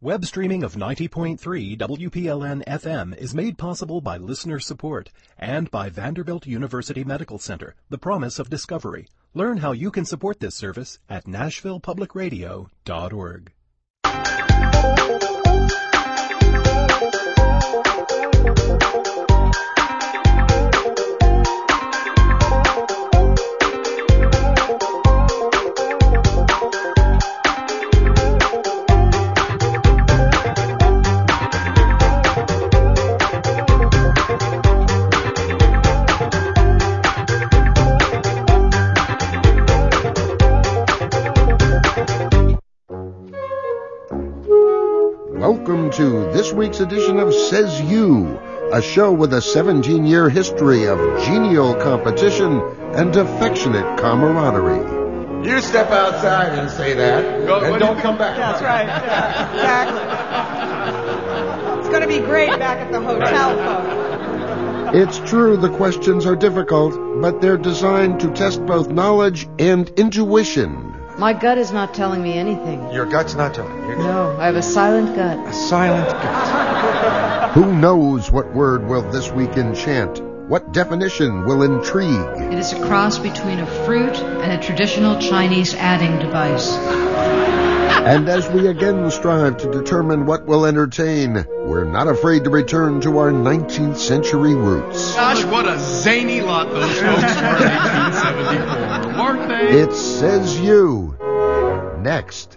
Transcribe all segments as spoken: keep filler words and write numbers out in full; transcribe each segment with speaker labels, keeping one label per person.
Speaker 1: Web streaming of ninety point three W P L N F M is made possible by listener support and by Vanderbilt University Medical Center, the promise of discovery. Learn how you can support this service at nashville public radio dot org.
Speaker 2: Welcome to this week's edition of Says You, a show with a seventeen-year history of genial competition and affectionate camaraderie.
Speaker 3: You step outside and say that, Go, and don't come back.
Speaker 4: That's right. Yeah, exactly. It's going to be great back at the hotel, folks.
Speaker 2: It's true the questions are difficult, but they're designed to test both knowledge and intuition.
Speaker 5: My gut is not telling me anything.
Speaker 3: Your gut's not telling you?
Speaker 5: No, I have a silent gut.
Speaker 3: A silent gut.
Speaker 2: Who knows what word will this week enchant? What definition will intrigue?
Speaker 6: It is a cross between a fruit and a traditional Chinese adding device.
Speaker 2: And as we again strive to determine what will entertain, we're not afraid to return to our nineteenth century roots.
Speaker 7: Gosh, what a zany lot those folks were in eighteen seventy-four, weren't they?
Speaker 2: It Says You. Next.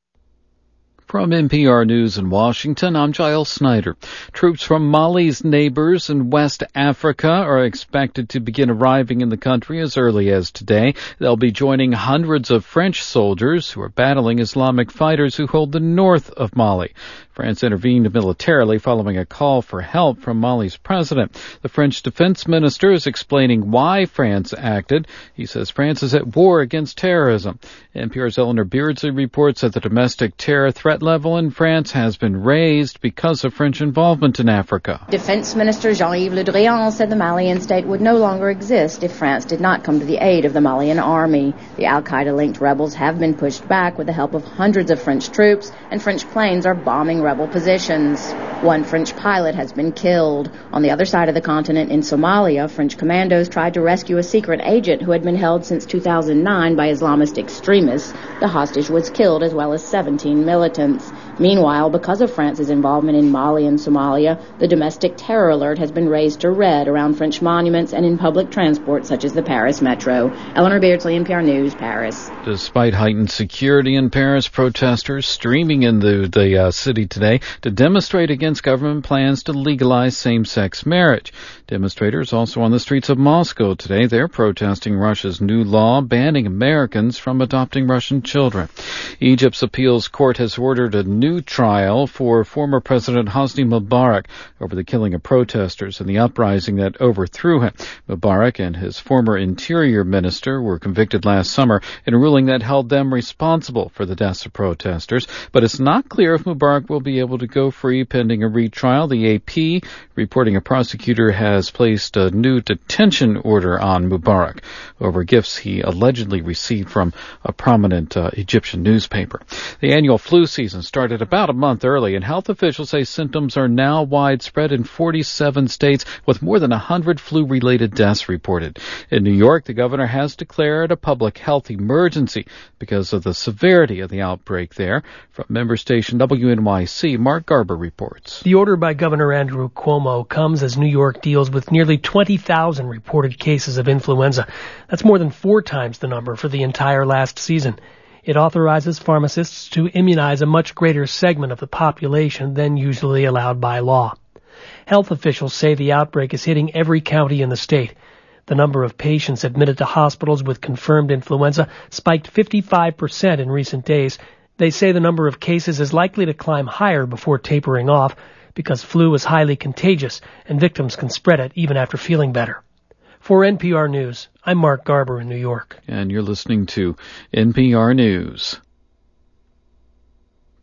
Speaker 8: From N P R News in Washington, I'm Giles Snyder. Troops from Mali's neighbors in West Africa are expected to begin arriving in the country as early as today. They'll be joining hundreds of French soldiers who are battling Islamic fighters who hold the north of Mali. France intervened militarily following a call for help from Mali's president. The French defense minister is explaining why France acted. He says France is at war against terrorism. N P R's Eleanor Beardsley reports that the domestic terror threat level in France has been raised because of French involvement in Africa.
Speaker 9: Defense Minister Jean-Yves Le Drian said the Malian state would no longer exist if France did not come to the aid of the Malian army. The al-Qaeda-linked rebels have been pushed back with the help of hundreds of French troops, and French planes are bombing rebel positions. One French pilot has been killed. On the other side of the continent in Somalia, French commandos tried to rescue a secret agent who had been held since two thousand nine by Islamist extremists. The hostage was killed as well as seventeen militants. Meanwhile, because of France's involvement in Mali and Somalia, the domestic terror alert has been raised to red around French monuments and in public transport such as the Paris metro. Eleanor Beardsley, N P R News, Paris.
Speaker 8: Despite heightened security in Paris, protesters streaming in the, the uh, city today to demonstrate against government plans to legalize same-sex marriage. Demonstrators also on the streets of Moscow today. They're protesting Russia's new law banning Americans from adopting Russian children. Egypt's appeals court has ordered a new trial for former President Hosni Mubarak over the killing of protesters and the uprising that overthrew him. Mubarak and his former interior minister were convicted last summer in a ruling that held them responsible for the deaths of protesters, but it's not clear if Mubarak will be able to go free pending a retrial. The A P reporting a prosecutor has placed a new detention order on Mubarak over gifts he allegedly received from a prominent uh, Egyptian newspaper. The annual flu season started about a month early, and health officials say symptoms are now widespread in forty-seven states, with more than one hundred flu-related deaths reported. In New York, the governor has declared a public health emergency because of the severity of the outbreak there. From member station W N Y C, Mark Garber reports.
Speaker 10: The order by Governor Andrew Cuomo comes as New York deals with nearly twenty thousand reported cases of influenza. That's more than four times the number for the entire last season. It authorizes pharmacists to immunize a much greater segment of the population than usually allowed by law. Health officials say the outbreak is hitting every county in the state. The number of patients admitted to hospitals with confirmed influenza spiked fifty-five percent in recent days. They say the number of cases is likely to climb higher before tapering off because flu is highly contagious and victims can spread it even after feeling better. For N P R News, I'm Mark Garber in New York.
Speaker 8: And you're listening to N P R News.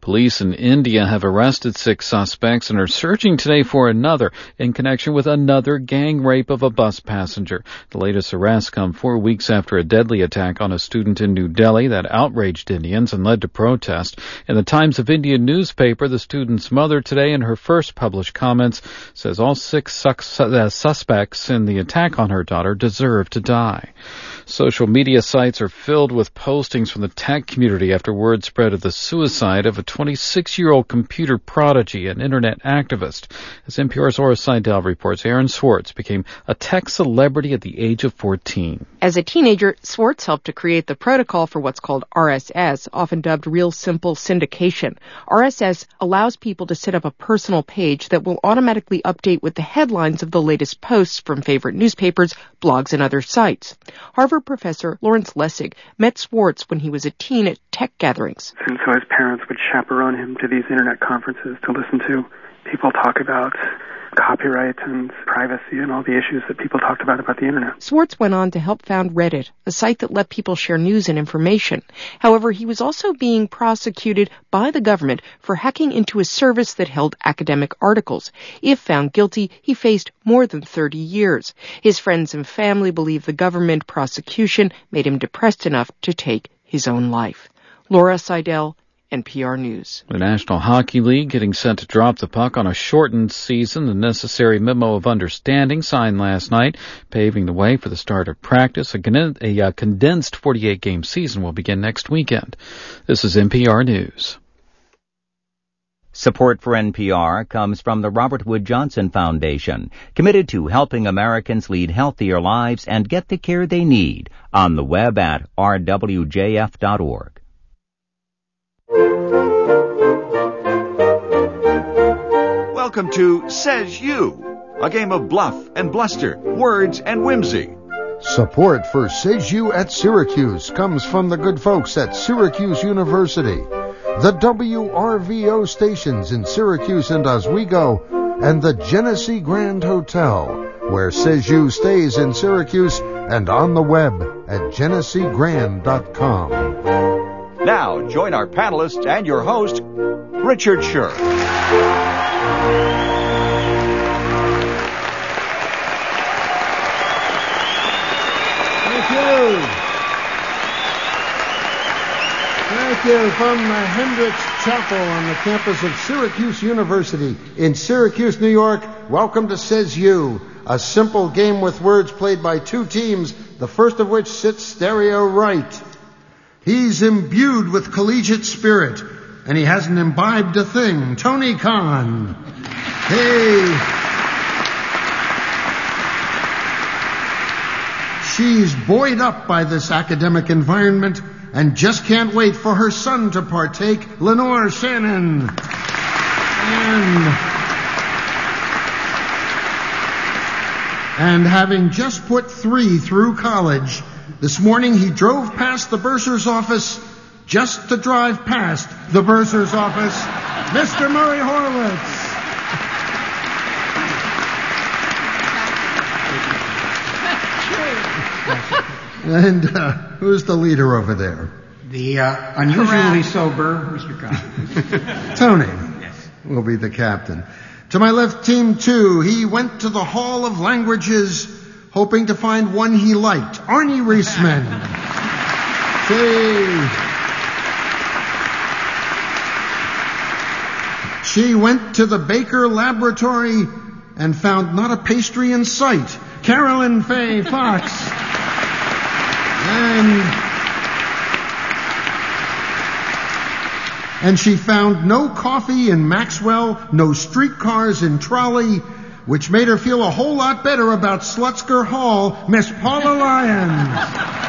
Speaker 8: Police in India have arrested six suspects and are searching today for another in connection with another gang rape of a bus passenger. The latest arrests come four weeks after a deadly attack on a student in New Delhi that outraged Indians and led to protest. In the Times of India newspaper, the student's mother today in her first published comments says all six sus- uh, suspects in the attack on her daughter deserve to die. Social media sites are filled with postings from the tech community after word spread of the suicide of a twenty-six-year-old computer prodigy and internet activist. As N P R's Ora Seidel reports, Aaron Swartz became a tech celebrity at the age of fourteen.
Speaker 11: As a teenager, Swartz helped to create the protocol for what's called R S S, often dubbed Real Simple Syndication. R S S allows people to set up a personal page that will automatically update with the headlines of the latest posts from favorite newspapers, blogs, and other sites. Harvard professor Lawrence Lessig met Swartz when he was a teen at tech gatherings.
Speaker 12: And so his parents would chaperone him to these internet conferences to listen to people talk about copyright and privacy and all the issues that people talked about about the internet.
Speaker 11: Swartz went on to help found Reddit, a site that let people share news and information. However, he was also being prosecuted by the government for hacking into a service that held academic articles. If found guilty, he faced more than thirty years. His friends and family believe the government prosecution made him depressed enough to take his own life. Laura Seidel, N P R News.
Speaker 8: The National Hockey League getting set to drop the puck on a shortened season. The necessary memo of understanding signed last night, paving the way for the start of practice. A, con- a uh, condensed forty-eight game season will begin next weekend. This is N P R News.
Speaker 13: Support for N P R comes from the Robert Wood Johnson Foundation, committed to helping Americans lead healthier lives and get the care they need. On the web at r w j f dot org.
Speaker 14: Welcome to Says You, a game of bluff and bluster, words and whimsy.
Speaker 2: Support for Says You at Syracuse comes from the good folks at Syracuse University, the W R V O stations in Syracuse and Oswego, and the Genesee Grand Hotel, where Says You stays in Syracuse and on the web at genesee grand dot com.
Speaker 14: Now, join our panelists and your host, Richard Scher.
Speaker 3: Thank you. Thank you from the Hendricks Chapel on the campus of Syracuse University in Syracuse, New York. Welcome to Says You, a simple game with words played by two teams, the first of which sits stereo right. He's imbued with collegiate spirit, and he hasn't imbibed a thing. Tony Khan. Hey. She's buoyed up by this academic environment and just can't wait for her son to partake, Lenore Shannon. And, and having just put three through college, this morning he drove past the bursar's office just to drive past the bursar's office, Mister Murray Horowitz. And uh, who's the leader over there?
Speaker 15: The uh, unusually sober Mister Khan.
Speaker 3: Tony.
Speaker 15: Yes.
Speaker 3: Will be the captain. To my left, team two, he went to the Hall of Languages hoping to find one he liked. Arnie Reisman. She, she went to the Baker Laboratory and found not a pastry in sight. Carolyn Faye Fox. And, and she found no coffee in Maxwell, no streetcars in Trolley, which made her feel a whole lot better about Slutsker Hall, Miss Paula Lyons.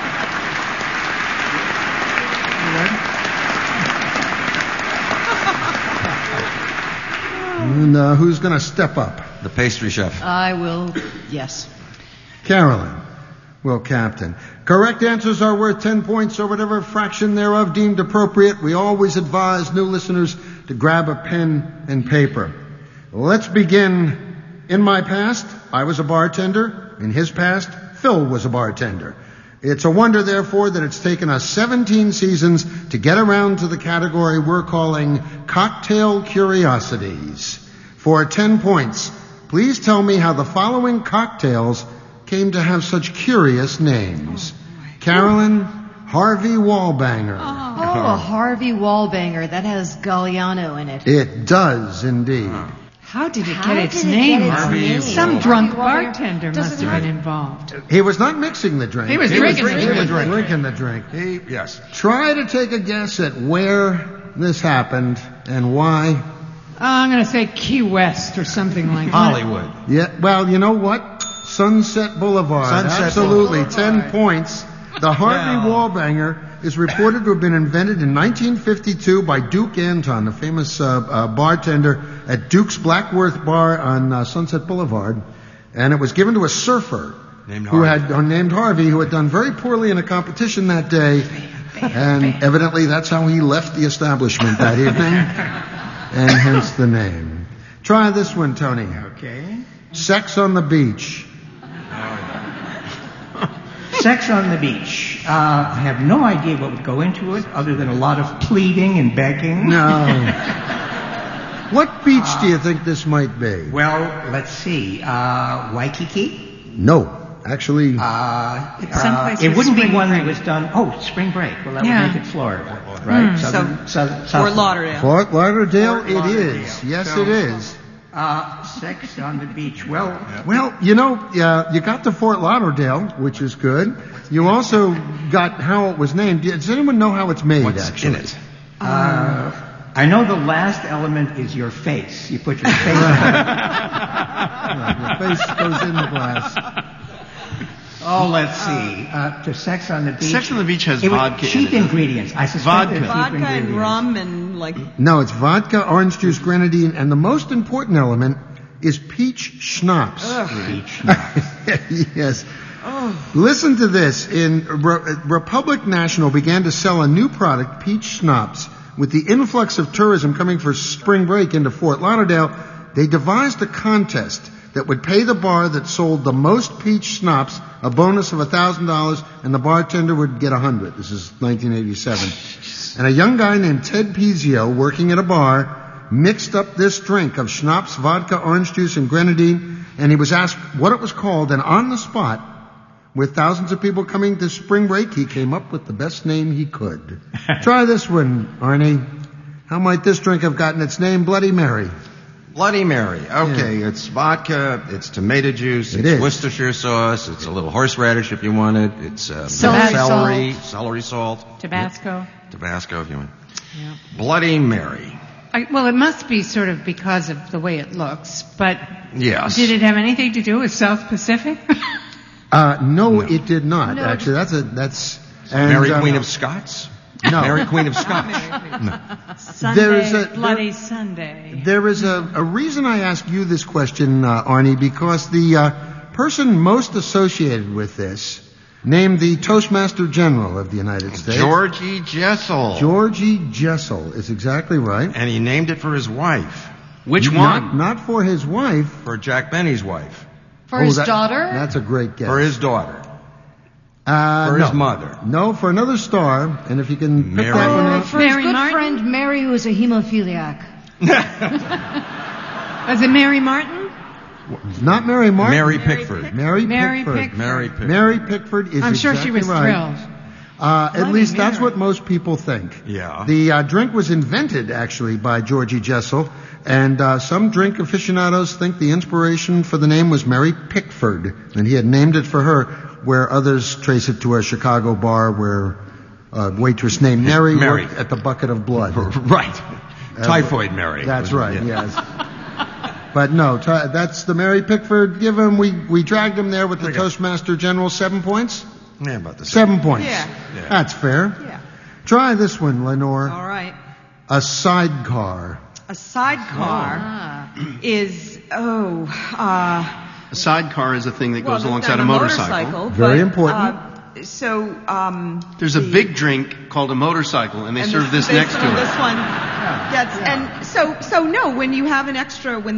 Speaker 3: And uh, who's going to step up?
Speaker 16: The pastry chef.
Speaker 6: I will, yes.
Speaker 3: Carolyn will captain. Correct answers are worth ten points or whatever fraction thereof deemed appropriate. We always advise new listeners to grab a pen and paper. Let's begin. In my past, I was a bartender. In his past, Phil was a bartender. It's a wonder, therefore, that it's taken us seventeen seasons to get around to the category we're calling Cocktail Curiosities. For ten points, please tell me how the following cocktails came to have such curious names. Carolyn, Harvey Wallbanger.
Speaker 6: Oh, a Harvey Wallbanger. That has Galliano in it.
Speaker 3: It does, indeed.
Speaker 16: How did it
Speaker 6: How
Speaker 16: get its
Speaker 6: did it
Speaker 16: name?
Speaker 6: get its
Speaker 16: Harvey
Speaker 6: name?
Speaker 16: Some
Speaker 6: Harvey
Speaker 16: drunk
Speaker 6: Wallbanger
Speaker 16: bartender
Speaker 6: doesn't
Speaker 16: must have
Speaker 6: have-
Speaker 16: been involved.
Speaker 3: He was not mixing the drink.
Speaker 16: He was drinking the drink.
Speaker 3: He was drinking the drink.
Speaker 14: He, yes.
Speaker 3: Try to take a guess at where this happened and why.
Speaker 16: Uh, I'm going to say Key West or something like that.
Speaker 14: Hollywood.
Speaker 3: Yeah, well, you know what? Sunset Boulevard.
Speaker 14: Sunset
Speaker 3: Absolutely.
Speaker 14: Boulevard.
Speaker 3: Ten points. The Harvey
Speaker 14: Well.
Speaker 3: Wallbanger is reported to have been invented in nineteen fifty-two by Duke Anton, a famous uh, uh, bartender at Duke's Blackworth Bar on uh, Sunset Boulevard. And it was given to a surfer
Speaker 14: Named
Speaker 3: who
Speaker 14: Harvey.
Speaker 3: had uh, named Harvey, who had done very poorly in a competition that day. And evidently that's how he left the establishment that evening. And hence the name. Try this one, Tony.
Speaker 15: Okay.
Speaker 3: Sex on the Beach.
Speaker 15: Sex on the Beach. Uh, I have no idea what would go into it other than a lot of pleading and begging.
Speaker 3: No. What beach do you think this might be?
Speaker 15: Well, let's see. Uh, Waikiki?
Speaker 3: No. Actually,
Speaker 15: Uh, uh,
Speaker 16: someplace
Speaker 15: it
Speaker 16: with
Speaker 15: wouldn't be
Speaker 16: spring
Speaker 15: one that
Speaker 16: break.
Speaker 15: was done. Oh, spring break. Well, that
Speaker 16: Yeah.
Speaker 15: would make it Florida, right?
Speaker 16: Mm.
Speaker 15: Southern, southern,
Speaker 4: Fort
Speaker 15: South
Speaker 4: Lauderdale.
Speaker 3: Fort Lauderdale,
Speaker 15: Fort
Speaker 3: it
Speaker 15: Lauderdale.
Speaker 3: is. Yes,
Speaker 15: So-
Speaker 3: it is.
Speaker 15: Uh, sex on the beach. Well,
Speaker 3: Well, you know, uh, you got to Fort Lauderdale, which is good. You also got how it was named. Does anyone know how it's made,
Speaker 14: What's
Speaker 3: actually?
Speaker 14: in it?
Speaker 15: uh, I know the last element is your face. You put your face on
Speaker 3: Your face goes in the glass.
Speaker 15: Oh, let's see. Uh, to Sex on the Beach.
Speaker 7: Sex on the Beach has
Speaker 15: it was
Speaker 7: vodka in
Speaker 15: cheap
Speaker 7: it.
Speaker 15: ingredients. I suspect
Speaker 7: Vodka.
Speaker 15: they're cheap
Speaker 4: Vodka and
Speaker 15: ingredients.
Speaker 4: rum and like
Speaker 3: No, it's vodka, orange juice, grenadine, and the most important element is peach schnapps.
Speaker 15: Peach.
Speaker 3: Yes. Listen to this. In Re- Republic National began to sell a new product, peach schnapps. With the influx of tourism coming for spring break into Fort Lauderdale, they devised a contest that would pay the bar that sold the most peach schnapps a bonus of one thousand dollars, and the bartender would get one hundred dollars. This is nineteen eighty-seven. And a young guy named Ted Pizio, working at a bar, mixed up this drink of schnapps, vodka, orange juice, and grenadine, and he was asked what it was called, and on the spot, with thousands of people coming to spring break, he came up with the best name he could. Try this one, Arnie. How might this drink have gotten its name? Bloody Mary.
Speaker 17: Bloody Mary. Okay, it's vodka, it's tomato juice,
Speaker 3: It
Speaker 17: it's
Speaker 3: is.
Speaker 17: Worcestershire sauce, it's a little horseradish if you want it, it's uh,
Speaker 16: Celery
Speaker 17: celery, celery salt,
Speaker 16: Tabasco.
Speaker 17: Tabasco if you want.
Speaker 16: Yeah.
Speaker 17: Bloody Mary.
Speaker 16: I, well, it must be sort of because of the way it looks, but
Speaker 17: Yes.
Speaker 16: did it have anything to do with South Pacific?
Speaker 3: Uh, no, it did not.
Speaker 16: No.
Speaker 3: Actually, that's a that's and,
Speaker 17: Mary
Speaker 3: uh,
Speaker 17: Queen of Scots?
Speaker 3: No.
Speaker 17: Mary Queen of Scots.
Speaker 16: Sunday,
Speaker 3: There is a-
Speaker 16: Bloody Sunday.
Speaker 3: There is a, a reason I ask you this question, uh, Arnie, because the uh, person most associated with this, named the Toastmaster General of the United States,
Speaker 17: Georgie Jessel.
Speaker 3: Georgie Jessel, is exactly right.
Speaker 17: And he named it for his wife.
Speaker 7: Which
Speaker 3: Not,
Speaker 7: one?
Speaker 3: not for his wife.
Speaker 17: For Jack Benny's wife.
Speaker 6: For
Speaker 3: Oh,
Speaker 6: his
Speaker 3: that-
Speaker 6: daughter?
Speaker 3: That's a great guess.
Speaker 17: For his daughter.
Speaker 3: Uh,
Speaker 17: For
Speaker 3: no.
Speaker 17: his mother.
Speaker 3: No, for another star, and if you can pick
Speaker 17: Mary.
Speaker 3: that one
Speaker 6: Oh,
Speaker 3: out.
Speaker 6: for his
Speaker 16: Mary
Speaker 6: good
Speaker 16: Martin?
Speaker 6: friend Mary, who is a hemophiliac.
Speaker 16: Was it Mary Martin?
Speaker 3: Not Mary Martin.
Speaker 17: Mary Pickford.
Speaker 3: Mary
Speaker 16: Mary
Speaker 3: Pickford.
Speaker 16: Pickford.
Speaker 17: Mary Pickford.
Speaker 3: Mary Pickford is
Speaker 16: I'm sure
Speaker 3: exactly
Speaker 16: she was
Speaker 3: right.
Speaker 16: thrilled.
Speaker 3: Uh, at
Speaker 16: Bloody
Speaker 3: least that's
Speaker 16: Mary.
Speaker 3: what most people think.
Speaker 17: Yeah.
Speaker 3: The uh, drink was invented, actually, by Georgie Jessel, and uh, some drink aficionados think the inspiration for the name was Mary Pickford, and he had named it for her, where others trace it to a Chicago bar where a waitress named Mary,
Speaker 17: Mary.
Speaker 3: worked at the Bucket of Blood.
Speaker 17: Right. Typhoid Mary.
Speaker 3: That's
Speaker 17: was it?
Speaker 3: right,
Speaker 17: Yeah.
Speaker 3: yes. But no, t- that's the Mary Pickford. Give him, we, we dragged him there with the
Speaker 17: Okay.
Speaker 3: Toastmaster General. Seven points?
Speaker 17: Yeah, about the same.
Speaker 3: Seven points.
Speaker 4: Yeah.
Speaker 17: Yeah.
Speaker 3: That's fair.
Speaker 4: Yeah.
Speaker 3: Try this one, Lenore.
Speaker 4: All right.
Speaker 3: A sidecar.
Speaker 4: A sidecar is oh uh
Speaker 7: A sidecar is a thing that
Speaker 4: well,
Speaker 7: goes
Speaker 4: that's
Speaker 7: alongside
Speaker 4: not
Speaker 7: a motorcycle.
Speaker 3: Very
Speaker 4: but,
Speaker 3: important.
Speaker 4: Uh, so um
Speaker 7: There's a
Speaker 4: the-
Speaker 7: big drink called a motorcycle, and they
Speaker 4: and
Speaker 7: serve this
Speaker 4: they
Speaker 7: next
Speaker 4: serve
Speaker 7: to
Speaker 4: This
Speaker 7: it.
Speaker 4: one. Yes, and so so no, when you have an extra, when they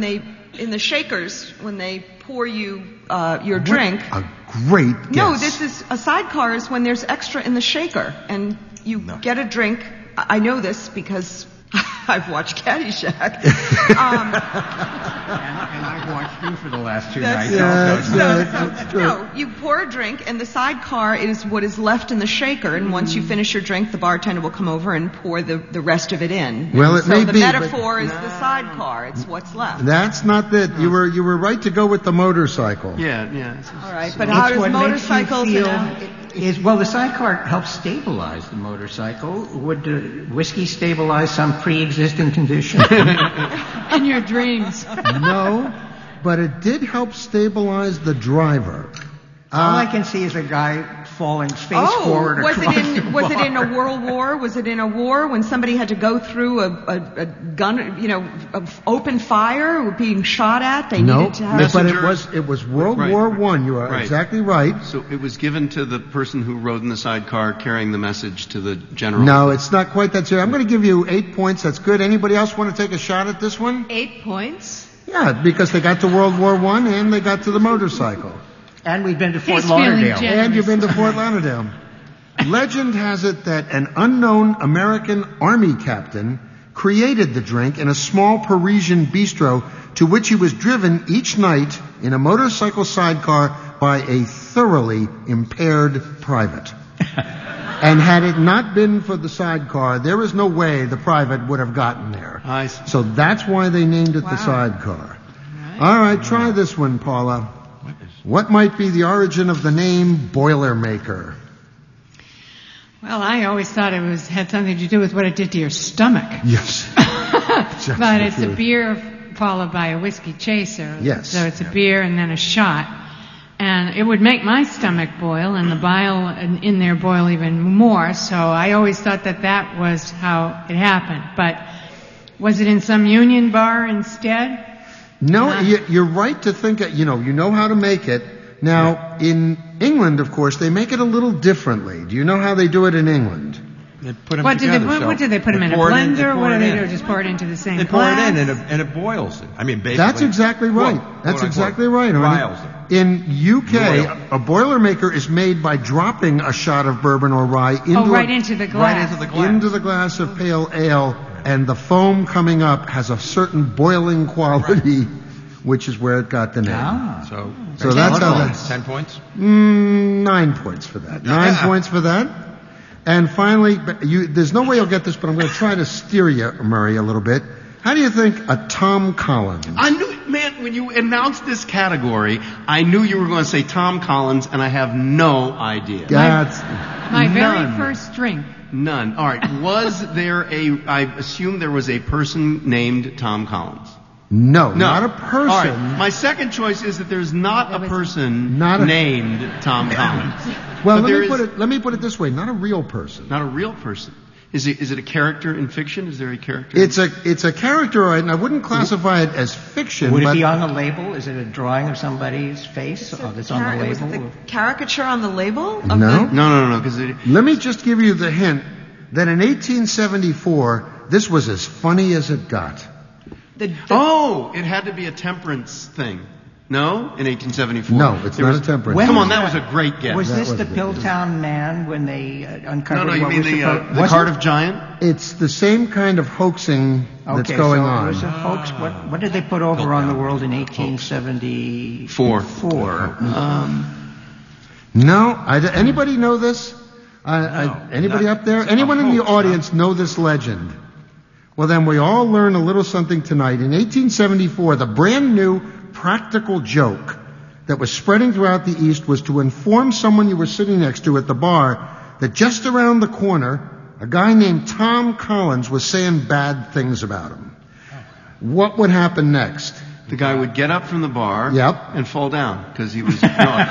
Speaker 4: in the shakers, when they pour you uh, your drink.
Speaker 3: A great guess.
Speaker 4: No, this is a sidecar is when there's extra in the shaker, and you no. get a drink. I know this because I've watched Caddyshack. Um,
Speaker 15: and, and I've watched you for the last two
Speaker 4: that's,
Speaker 15: nights.
Speaker 4: Yeah,
Speaker 15: so,
Speaker 4: so, so, no, you pour a drink, and the sidecar is what is left in the shaker. And once you finish your drink, the bartender will come over and pour the, the rest of it in.
Speaker 3: Well,
Speaker 4: and
Speaker 3: it
Speaker 4: so
Speaker 3: may
Speaker 4: the
Speaker 3: be,
Speaker 4: metaphor
Speaker 3: but
Speaker 4: is the sidecar. It's what's left.
Speaker 3: That's not it. You were you were right to go with the motorcycle.
Speaker 7: Yeah, yeah.
Speaker 4: All right, but how does motorcycles
Speaker 15: feel,
Speaker 4: and
Speaker 15: is well, the sidecar helps stabilize the motorcycle. Would uh, whiskey stabilize some pre-existing condition?
Speaker 16: In your dreams.
Speaker 3: No, but it did help stabilize the driver.
Speaker 15: All
Speaker 3: Uh,
Speaker 15: I can see is a guy falling face
Speaker 4: oh,
Speaker 15: forward
Speaker 4: was
Speaker 15: across
Speaker 4: it in
Speaker 15: the
Speaker 4: was
Speaker 15: bar.
Speaker 4: it in a world war? Was it in a war when somebody had to go through a, a, a gun, you know, a open fire, being shot at? They
Speaker 3: no,
Speaker 4: needed to have.
Speaker 3: but it was it was World
Speaker 7: Right.
Speaker 3: War One. You are
Speaker 7: Right.
Speaker 3: exactly right.
Speaker 7: So it was given to the person who rode in the sidecar carrying the message to the general.
Speaker 3: No, it's not quite that serious. I'm going to give you eight points. That's good. Anybody else want to take a shot at this one?
Speaker 16: Eight points?
Speaker 3: Yeah, because they got to World War One and they got to the motorcycle.
Speaker 15: And we've been to Fort
Speaker 16: He's feeling
Speaker 15: Lauderdale.
Speaker 16: generous.
Speaker 3: And you've been to Fort Lauderdale. Legend has it that an unknown American army captain created the drink in a small Parisian bistro to which he was driven each night in a motorcycle sidecar by a thoroughly impaired private. And had it not been for the sidecar, there is no way the private would have gotten there.
Speaker 7: I see.
Speaker 3: So that's why they named it
Speaker 16: Wow.
Speaker 3: the sidecar. All right, try this one, Paula. What might be the origin of the name Boilermaker?
Speaker 16: Well, I always thought it was had something to do with what it did to your stomach.
Speaker 3: Yes.
Speaker 16: But it's a beer followed by a whiskey chaser.
Speaker 3: Yes.
Speaker 16: So it's a beer and then a shot. And it would make my stomach boil and the bile in in there boil even more. So I always thought that that was how it happened. But was it in some union bar instead?
Speaker 3: No,
Speaker 16: Uh,
Speaker 3: you- you're right to think, you know, you know how to make it. Now, in England, of course, they make it a little differently. Do you know how they do it in England?
Speaker 18: They put them
Speaker 16: What do they
Speaker 18: together.
Speaker 16: what,
Speaker 18: so
Speaker 16: what do they put them in a
Speaker 18: pour it in,
Speaker 16: blender?
Speaker 18: pour
Speaker 16: What do
Speaker 18: it
Speaker 16: they
Speaker 18: in.
Speaker 16: do? Just pour it into the same
Speaker 18: They pour
Speaker 16: glass?
Speaker 18: it in and it, and it boils it. I mean, basically.
Speaker 3: That's exactly right.
Speaker 18: Quote,
Speaker 3: That's
Speaker 18: quote,
Speaker 3: exactly
Speaker 18: unquote,
Speaker 3: right, Arnie.
Speaker 18: riles it.
Speaker 3: In U K,
Speaker 18: Royal.
Speaker 3: a Boilermaker is made by dropping a shot of bourbon or rye into,
Speaker 16: Oh, right
Speaker 3: a,
Speaker 16: into the glass.
Speaker 18: Right into the glass.
Speaker 3: into the glass of pale ale, and the foam coming up has a certain boiling quality, which is where it got the name.
Speaker 15: Ah.
Speaker 18: So,
Speaker 3: So that's how
Speaker 18: points.
Speaker 3: that's-
Speaker 18: Ten points?
Speaker 3: Mm, nine points for that. Nine points for that. And finally, but you, there's no way you'll get this, but I'm going to try to steer you, Murray, a little bit. How do you think a Tom Collins?
Speaker 7: I knew, man, when you announced this category, I knew you were going to say Tom Collins, and I have no idea.
Speaker 3: That's
Speaker 16: My very
Speaker 7: None.
Speaker 16: first drink.
Speaker 7: None. All right. Was there a, I assume there was a person named Tom Collins.
Speaker 3: no,
Speaker 7: No.
Speaker 3: not a person.
Speaker 7: All right. My second choice is that there's not a person
Speaker 3: Not a-
Speaker 7: named Tom Collins.
Speaker 3: Well,
Speaker 7: But
Speaker 3: let
Speaker 7: there
Speaker 3: me
Speaker 7: is-
Speaker 3: put it. Let me put it this way: not a real person.
Speaker 7: Not a real person. Is it, is it a character in fiction? Is there a character?
Speaker 3: It's a it's a character, right? And I wouldn't classify it as fiction.
Speaker 15: Would it
Speaker 3: but
Speaker 15: be on the label? Is it a drawing of somebody's face oh, that's on the
Speaker 4: Cari- was it
Speaker 15: label?
Speaker 4: the caricature on the label? Of
Speaker 3: No.
Speaker 7: No, no, no, no, because it,
Speaker 3: Let me just give you the hint that in eighteen seventy-four, this was as funny as it got.
Speaker 4: The, the,
Speaker 7: oh, it had to be a temperance thing. No? In eighteen seventy-four?
Speaker 3: No, it's
Speaker 7: There
Speaker 3: not
Speaker 7: was-
Speaker 3: a temperance.
Speaker 15: When
Speaker 7: Come
Speaker 15: was
Speaker 7: on, that
Speaker 15: that?
Speaker 7: was a great guess.
Speaker 15: Was
Speaker 3: That
Speaker 15: this
Speaker 3: was
Speaker 15: the
Speaker 3: a good
Speaker 15: Pilltown Man when they uh, uncovered
Speaker 7: no, no, you
Speaker 15: what
Speaker 7: mean
Speaker 15: was
Speaker 7: the,
Speaker 15: supposed...
Speaker 7: uh, the
Speaker 15: Was
Speaker 7: Cardiff
Speaker 15: it?
Speaker 7: Giant?
Speaker 3: It's the same kind of hoaxing that's
Speaker 15: Okay,
Speaker 3: going
Speaker 15: so
Speaker 3: on.
Speaker 15: it was a hoax. What, what did they put over on the world in eighteen seventy-four?
Speaker 7: Four. Um,
Speaker 3: No, I, anybody know this? I, I, anybody
Speaker 18: not-
Speaker 3: up there?
Speaker 18: it's a
Speaker 3: Anyone in the
Speaker 18: hoax,
Speaker 3: audience know this legend? Well, then we all learn a little something tonight. In eighteen seventy-four, the brand new practical joke that was spreading throughout the East was to inform someone you were sitting next to at the bar that just around the corner, a guy named Tom Collins was saying bad things about him. What would happen next?
Speaker 7: the guy would get up from the bar
Speaker 3: Yep.
Speaker 7: and fall down because he was drunk.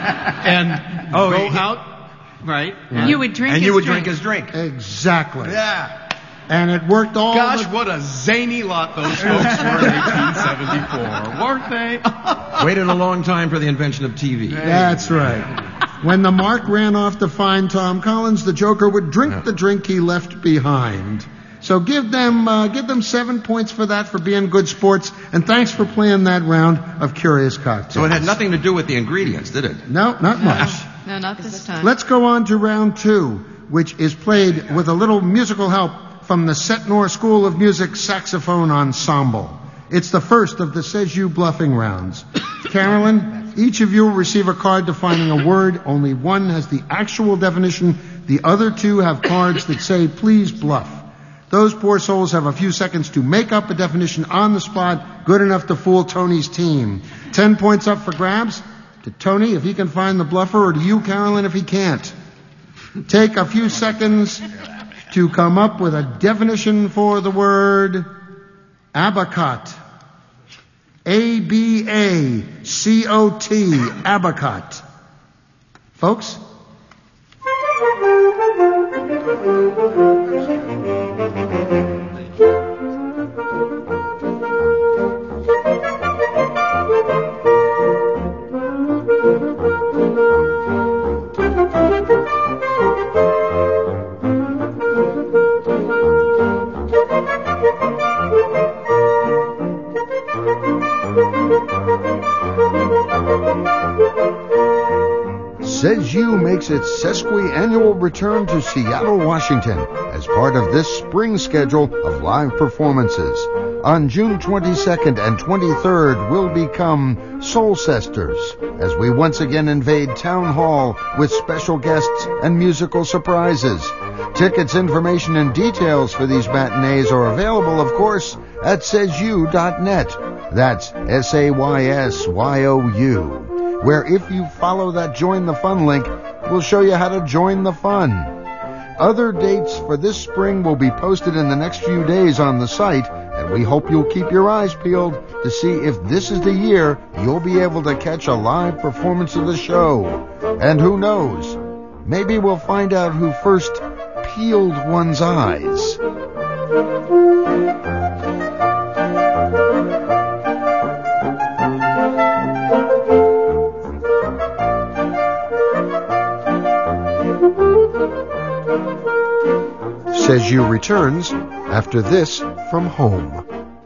Speaker 7: and
Speaker 18: Oh,
Speaker 7: go
Speaker 18: he-
Speaker 7: out, right?
Speaker 16: And you would drink
Speaker 18: And
Speaker 16: his
Speaker 18: you would
Speaker 16: drink.
Speaker 18: drink his drink.
Speaker 3: Exactly.
Speaker 18: Yeah.
Speaker 3: And it worked all
Speaker 7: Gosh,
Speaker 3: the...
Speaker 7: what a zany lot those folks were in eighteen seventy-four, weren't they?
Speaker 18: Waited a long time for the invention of T V.
Speaker 3: That's right. When the Mark ran off to find Tom Collins, the Joker would drink
Speaker 18: Yeah.
Speaker 3: the drink he left behind. So give them uh, give them seven points for that, for being good sports, and thanks for playing that round of Curious Cocktails.
Speaker 18: So it had nothing to do with the ingredients, did it?
Speaker 3: No, not much.
Speaker 6: No, not this time.
Speaker 3: Let's go on to round two, which is played with a little musical help from the Setnor School of Music Saxophone Ensemble. It's the first of the Says You bluffing rounds. Carolyn, each of you will receive a card defining a word. Only one has the actual definition. The other two have cards that say, please bluff. Those poor souls have a few seconds to make up a definition on the spot, good enough to fool Tony's team. Ten points up for grabs to Tony if he can find the bluffer, or to you, Carolyn, if he can't. Take a few seconds to come up with a definition for the word abacot. A B A C O T, abacot. Folks? Says You makes its sesquiannual return to Seattle, Washington as part of this spring schedule of live performances. On June twenty-second and twenty-third, we'll become Soulcesters as we once again invade Town Hall with special guests and musical surprises. Tickets, information, and details for these matinees are available, of course, at says you dot net. That's S A Y S Y O U. Where if you follow that Join the Fun link, we'll show you how to join the fun. Other dates for this spring will be posted in the next few days on the site, and we hope you'll keep your eyes peeled to see if this is the year you'll be able to catch a live performance of the show. And who knows, maybe we'll find out who first peeled one's eyes. Says You returns after this from home.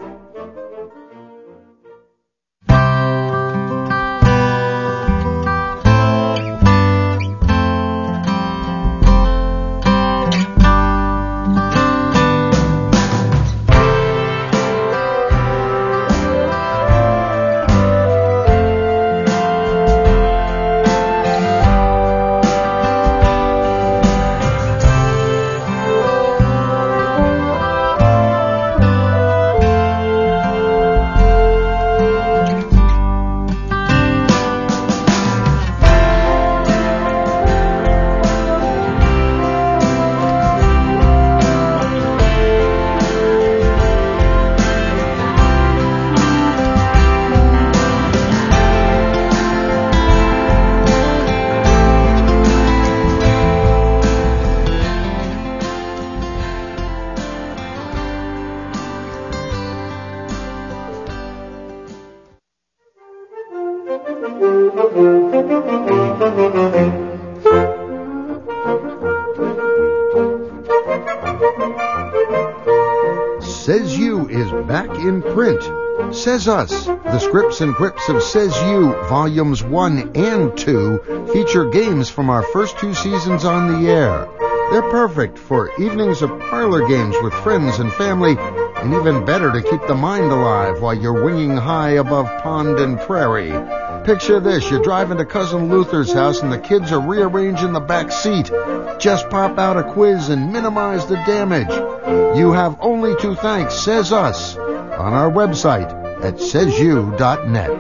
Speaker 3: Says You is back in print. Says Us, the scripts and quips of Says You, Volumes one and two, feature games from our first two seasons on the air. They're perfect for evenings of parlor games with friends and family, and even better to keep the mind alive while you're winging high above pond and prairie. Picture this, you're driving to Cousin Luther's house and the kids are rearranging the back seat. Just pop out a quiz and minimize the damage. You have only to thank Says Us on our website at says you dot net.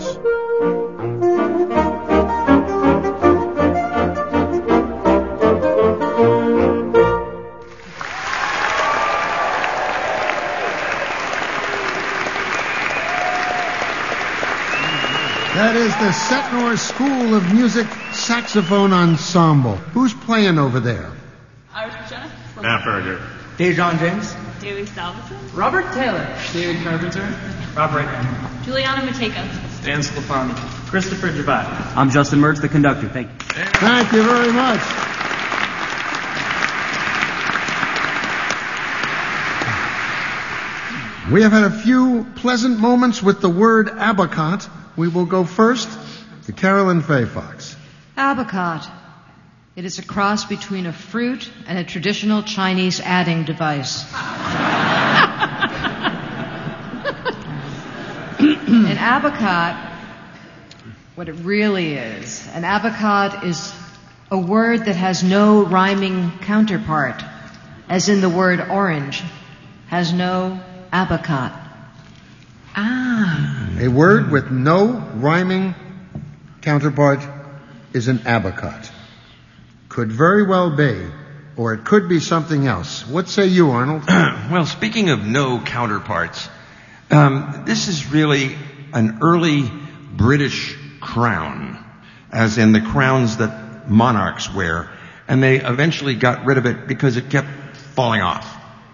Speaker 3: That is the Setnor School of Music Saxophone Ensemble. Who's playing over there?
Speaker 19: Iris Buchanan.
Speaker 20: Matt Berger.
Speaker 19: Dejan James.
Speaker 20: Daly Salvation.
Speaker 19: Robert Taylor. David Carpenter. Rob Reitman.
Speaker 20: Juliana Mateka.
Speaker 19: Stan Sclafani.
Speaker 20: Christopher Jabat.
Speaker 21: I'm Justin Mertz, the conductor. Thank you.
Speaker 3: Thank you very much. We have had a few pleasant moments with the word abacate. We will go first to Carolyn Faye Fox.
Speaker 6: Abacate. It is a cross between a fruit and a traditional Chinese adding device. An abacate, what it really is, an abacate is a word that has no rhyming counterpart, as in the word orange has no abacate.
Speaker 3: Ah. A word with no rhyming counterpart is an abacate. Could very well be, or it could be something else. What say you, Arnold?
Speaker 18: Well, speaking of no counterparts, um, this is really an early British crown, as in the crowns that monarchs wear, and they eventually got rid of it because it kept falling off.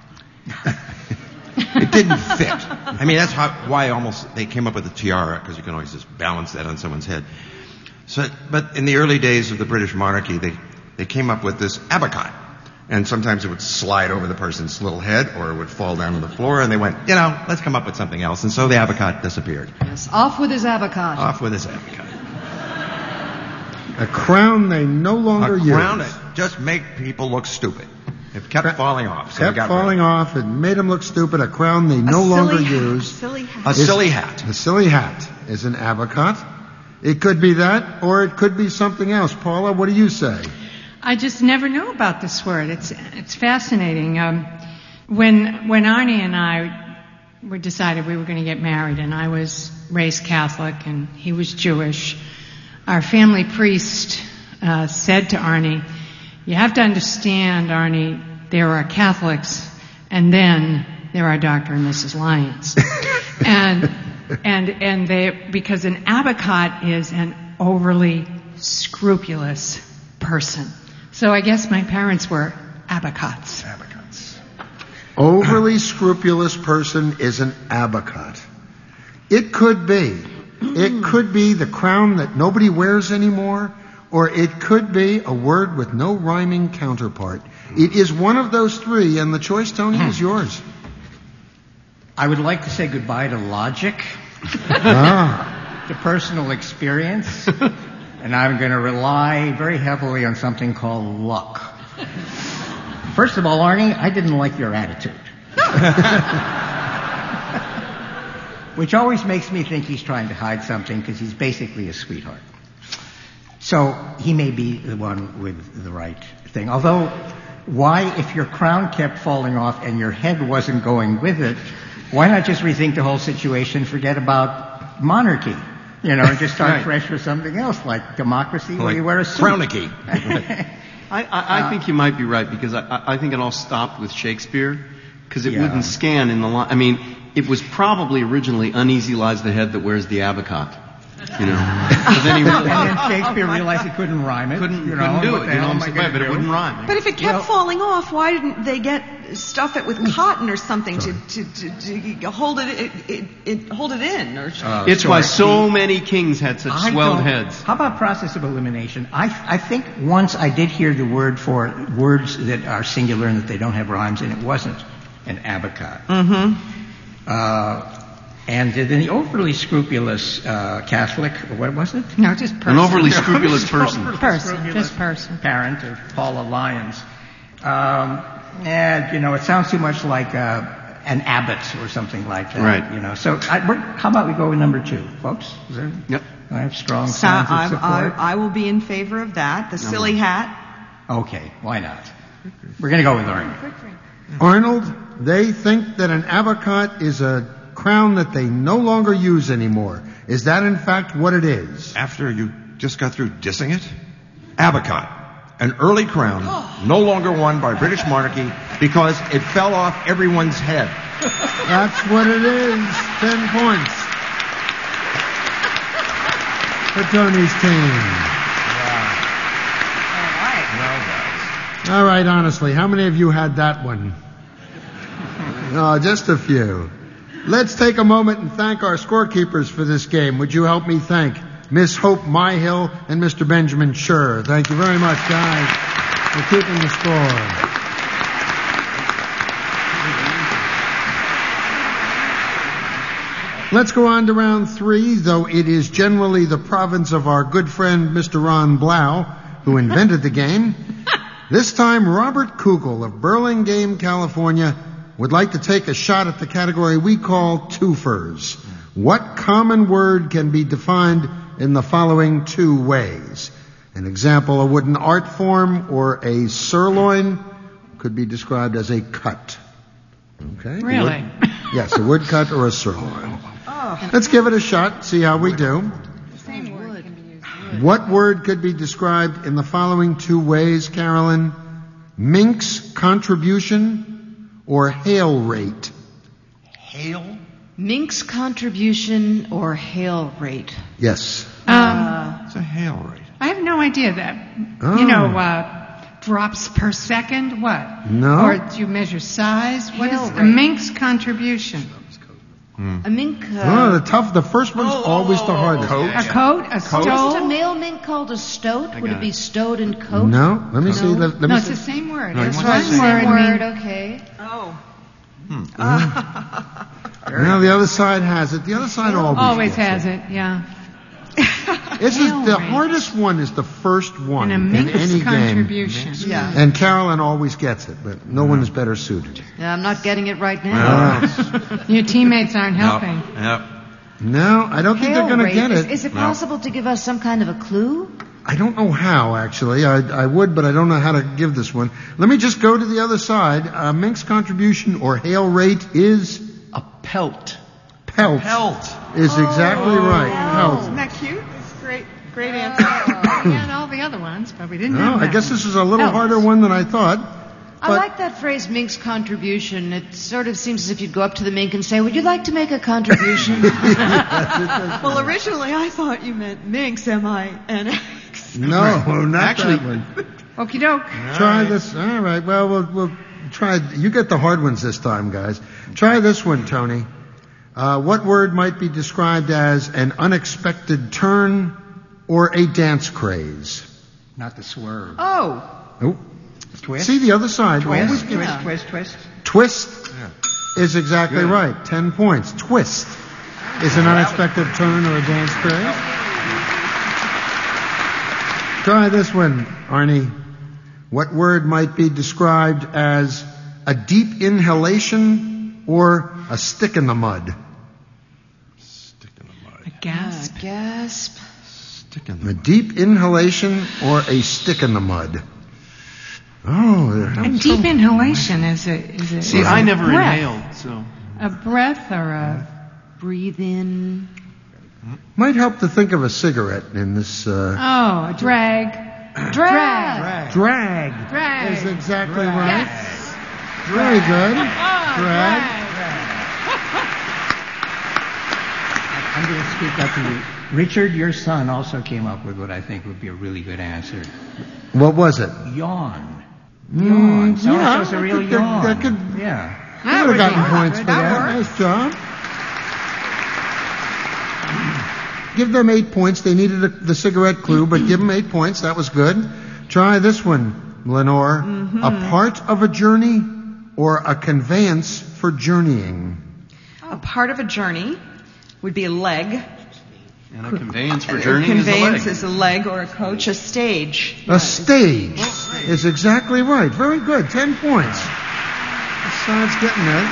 Speaker 18: It didn't fit. I mean, that's how, why almost they came up with a tiara, because you can always just balance that on someone's head. So, but in the early days of the British monarchy, they, they came up with this abacate. And sometimes it would slide over the person's little head, or it would fall down to the floor, and they went, you know, let's come up with something else. And so the abacate disappeared.
Speaker 6: Yes, off with his abacate.
Speaker 18: Off with his abacate.
Speaker 3: A crown they no longer use.
Speaker 18: A crown that just make people look stupid. It kept Cra- falling off. So
Speaker 3: kept
Speaker 18: got
Speaker 3: falling off. It made them look stupid. A crown they no longer
Speaker 4: hat.
Speaker 3: use.
Speaker 4: Silly hat.
Speaker 18: A
Speaker 3: is,
Speaker 18: silly hat.
Speaker 3: A silly hat is an abacate. It could be that, or it could be something else. Paula, what do you say?
Speaker 16: I just never knew about this word. It's it's fascinating. Um, when when Arnie and I we decided we were going to get married, and I was raised Catholic and he was Jewish, our family priest uh, said to Arnie, "You have to understand, Arnie, there are Catholics, and then there are Doctor and Missus Lyons." and and and they because an abacate is an overly scrupulous person. So I guess my parents were abacates.
Speaker 18: Abacates.
Speaker 3: Overly scrupulous person is an abacate. It could be. It could be the crown that nobody wears anymore, or it could be a word with no rhyming counterpart. It is one of those three, and the choice, Tony, is yours.
Speaker 15: I would like to say goodbye to logic,
Speaker 3: ah.
Speaker 15: to personal experience, and I'm going to rely very heavily on something called luck. First of all, Arnie, I didn't like your attitude. Which always makes me think he's trying to hide something, because he's basically a sweetheart. So he may be the one with the right thing. Although, why, if your crown kept falling off and your head wasn't going with it, why not just rethink the whole situation, forget about monarchy? You know, and just start
Speaker 7: right.
Speaker 15: fresh with something else, like democracy,
Speaker 18: like
Speaker 15: where you wear a suit.
Speaker 18: Crownicky.
Speaker 7: I, I, I uh, think you might be right, because I, I think it all stopped with Shakespeare, because it yeah. wouldn't scan in the line. I mean, it was probably originally Uneasy Lies the Head that wears the abacate. You know, but then he really,
Speaker 15: and then Shakespeare realized he couldn't rhyme it.
Speaker 7: Couldn't,
Speaker 15: you know,
Speaker 7: couldn't do it. You know,
Speaker 15: am
Speaker 7: I
Speaker 15: I
Speaker 7: but it
Speaker 15: do?
Speaker 7: wouldn't rhyme.
Speaker 4: But if it kept
Speaker 15: well,
Speaker 4: falling off, why didn't they get stuff it with cotton or something to, to, to, to hold it, it, it, it hold it in? Or
Speaker 7: uh, it's why so many kings had such
Speaker 15: I
Speaker 7: swelled heads.
Speaker 15: How about process of elimination? I I think once I did hear the word for words that are singular and that they don't have rhymes, and it wasn't an abacate.
Speaker 4: Mm-hmm.
Speaker 15: Uh, And then the overly scrupulous uh, Catholic, or what was it?
Speaker 16: No, just person.
Speaker 7: An overly scrupulous person.
Speaker 16: Person, just person.
Speaker 15: Parent of Paula Lyons. Um, and, you know, it sounds too much like uh, an abbot or something like that.
Speaker 7: Right.
Speaker 15: You know, so I, how about we go with number two, folks? Is there,
Speaker 7: yep.
Speaker 15: I have strong
Speaker 4: so
Speaker 15: signs of
Speaker 4: I,
Speaker 15: support.
Speaker 4: I, I will be in favor of that. The
Speaker 7: Number
Speaker 4: silly
Speaker 7: one.
Speaker 4: hat.
Speaker 15: Okay, why not? We're going to go with Arnold.
Speaker 3: Arnold, they think that an abacate is a crown that they no longer use anymore. Is that in fact what it is?
Speaker 18: After you just got through dissing it? Abacate. An early crown, no longer worn by British monarchy because it fell off everyone's head.
Speaker 3: That's what it is. Ten points for Tony's team.
Speaker 15: Wow.
Speaker 3: All right. Well done. All right, honestly, how many of you had that one? Oh, just a few. Let's take a moment and thank our scorekeepers for this game. Would you help me thank Miss Hope Myhill and Mister Benjamin Schur? Thank you very much, guys, for keeping the score. Let's go on to round three, though it is generally the province of our good friend Mister Ron Blau, who invented the game. This time, Robert Kugel of Burlingame, California, would like to take a shot at the category we call twofers. What common word can be defined in the following two ways? An example, a wooden art form or a sirloin could be described as a cut. Okay?
Speaker 16: Really?
Speaker 3: A wood, yes, a woodcut or a sirloin. Oh. Let's give it a shot, see how we do.
Speaker 16: Same word can be used.
Speaker 3: What word could be described in the following two ways, Carolyn? Mink's contribution or hail rate?
Speaker 17: Hail?
Speaker 6: Mink's contribution or hail rate?
Speaker 3: Yes.
Speaker 16: Um,
Speaker 17: It's a hail rate.
Speaker 16: I have no idea that.
Speaker 3: Oh.
Speaker 16: You know, uh, drops per second. What?
Speaker 3: No.
Speaker 16: Or do you measure size? What
Speaker 6: Hail
Speaker 16: is a
Speaker 6: rate.
Speaker 16: mink's contribution?
Speaker 6: A mink. Uh,
Speaker 3: Oh, the tough. The first one's
Speaker 16: Oh.
Speaker 3: always the hardest.
Speaker 16: A coat? A
Speaker 6: Isn't a
Speaker 16: stole?
Speaker 6: male mink called a stoat?
Speaker 7: I
Speaker 6: Would
Speaker 7: got
Speaker 6: it be
Speaker 7: it.
Speaker 6: stowed and coat?
Speaker 3: No. Let me see. Let, let
Speaker 16: No,
Speaker 3: me
Speaker 16: it's
Speaker 3: see.
Speaker 16: the same word.
Speaker 17: No,
Speaker 16: It's
Speaker 17: you
Speaker 16: one
Speaker 17: want to say-
Speaker 16: word.
Speaker 6: Same word,
Speaker 16: mean-
Speaker 6: okay.
Speaker 4: Oh.
Speaker 3: Now the other side has it. The other side always,
Speaker 16: Always
Speaker 3: gets
Speaker 16: has it, yeah.
Speaker 3: This is
Speaker 16: Hail
Speaker 3: the
Speaker 16: rate.
Speaker 3: hardest one. Is the first one
Speaker 16: And a
Speaker 3: in
Speaker 16: mink's
Speaker 3: any game.
Speaker 16: contribution.
Speaker 4: Yeah.
Speaker 3: And Carolyn always gets it, but no one is better suited.
Speaker 6: Yeah, I'm not getting it right now.
Speaker 16: Your teammates aren't helping.
Speaker 17: Yep.
Speaker 3: No, I don't think
Speaker 6: Hail
Speaker 3: they're going to
Speaker 6: rate.
Speaker 3: get
Speaker 6: Is,
Speaker 3: it.
Speaker 6: is it
Speaker 17: No.
Speaker 6: possible to give us some kind of a clue?
Speaker 3: I don't know how, actually. I, I would, but I don't know how to give this one. Let me just go to the other side. Uh, Mink's contribution or hail rate is
Speaker 7: A pelt.
Speaker 3: pelt.
Speaker 17: Pelt.
Speaker 3: Is exactly right. Pelt.
Speaker 4: Isn't that cute? That's great. Great answer.
Speaker 16: We had all the other ones, but we didn't
Speaker 3: No,
Speaker 16: have
Speaker 3: I
Speaker 16: that
Speaker 3: guess
Speaker 16: one.
Speaker 3: this is a little
Speaker 16: Pelt.
Speaker 3: harder one than I thought.
Speaker 6: I
Speaker 3: But-
Speaker 6: like that phrase, mink's contribution. It sort of seems as if you'd go up to the mink and say, would you like to make a contribution?
Speaker 4: Well, originally I thought you meant minx, M I N X.
Speaker 3: No, not
Speaker 7: Actually-
Speaker 3: that one.
Speaker 16: Okie doke.
Speaker 3: Try this. All right. Well, we'll we'll try. You get the hard ones this time, guys. Try this one, Tony. Uh, what word might be described as an unexpected turn or a dance craze?
Speaker 15: Not the swerve.
Speaker 4: Oh.
Speaker 3: Oh.
Speaker 15: Twist.
Speaker 3: See the other side.
Speaker 15: Twist,
Speaker 3: Always
Speaker 15: twist,
Speaker 3: get-
Speaker 15: twist, twist.
Speaker 3: Twist is exactly
Speaker 17: Good.
Speaker 3: right. Ten points. Twist is an unexpected turn or a dance craze. Try this one, Arnie. What word might be described as a deep inhalation or a stick in the mud?
Speaker 17: Stick in the mud.
Speaker 16: A gasp.
Speaker 6: Uh, gasp.
Speaker 17: Stick in the
Speaker 3: A
Speaker 17: mud.
Speaker 3: deep inhalation or a stick in the mud? Oh, they're
Speaker 16: A
Speaker 3: having
Speaker 16: deep
Speaker 3: some-
Speaker 16: inhalation is a is a
Speaker 7: See,
Speaker 16: is
Speaker 7: I
Speaker 16: a
Speaker 7: never
Speaker 16: breath.
Speaker 7: inhaled, so.
Speaker 16: A breath or a
Speaker 6: Breathe in.
Speaker 3: Might help to think of a cigarette in this. Uh,
Speaker 16: oh a drag.
Speaker 6: Drag.
Speaker 16: Drag.
Speaker 3: drag
Speaker 16: Drag.
Speaker 3: is exactly
Speaker 15: Drag.
Speaker 3: right.
Speaker 16: Yes.
Speaker 3: Very good.
Speaker 16: Oh,
Speaker 3: Drag.
Speaker 15: I'm going to speak up to you. Richard, your son also came up with what I think would be a really good answer.
Speaker 3: What was it?
Speaker 15: Yawn.
Speaker 3: Mm,
Speaker 15: Yawn. Someone
Speaker 3: yeah,
Speaker 15: shows a
Speaker 3: that
Speaker 15: real
Speaker 3: could-
Speaker 15: yawn.
Speaker 3: that could-
Speaker 15: yeah.
Speaker 3: You would have
Speaker 16: would
Speaker 3: gotten
Speaker 16: be
Speaker 3: points
Speaker 16: good.
Speaker 3: for
Speaker 16: That
Speaker 3: that.
Speaker 16: works.
Speaker 3: Nice job. Give them eight points. They needed a, the cigarette clue, but give them eight points. That was good. Try this one, Lenore.
Speaker 4: Mm-hmm.
Speaker 3: A part of a journey or a conveyance for journeying?
Speaker 4: A part of a journey would be a leg.
Speaker 7: And a conveyance for
Speaker 4: A
Speaker 7: journeying
Speaker 4: conveyance
Speaker 7: is
Speaker 4: is a leg or a coach. A stage.
Speaker 3: A stage is exactly right. Very good. Ten points. This side's getting it.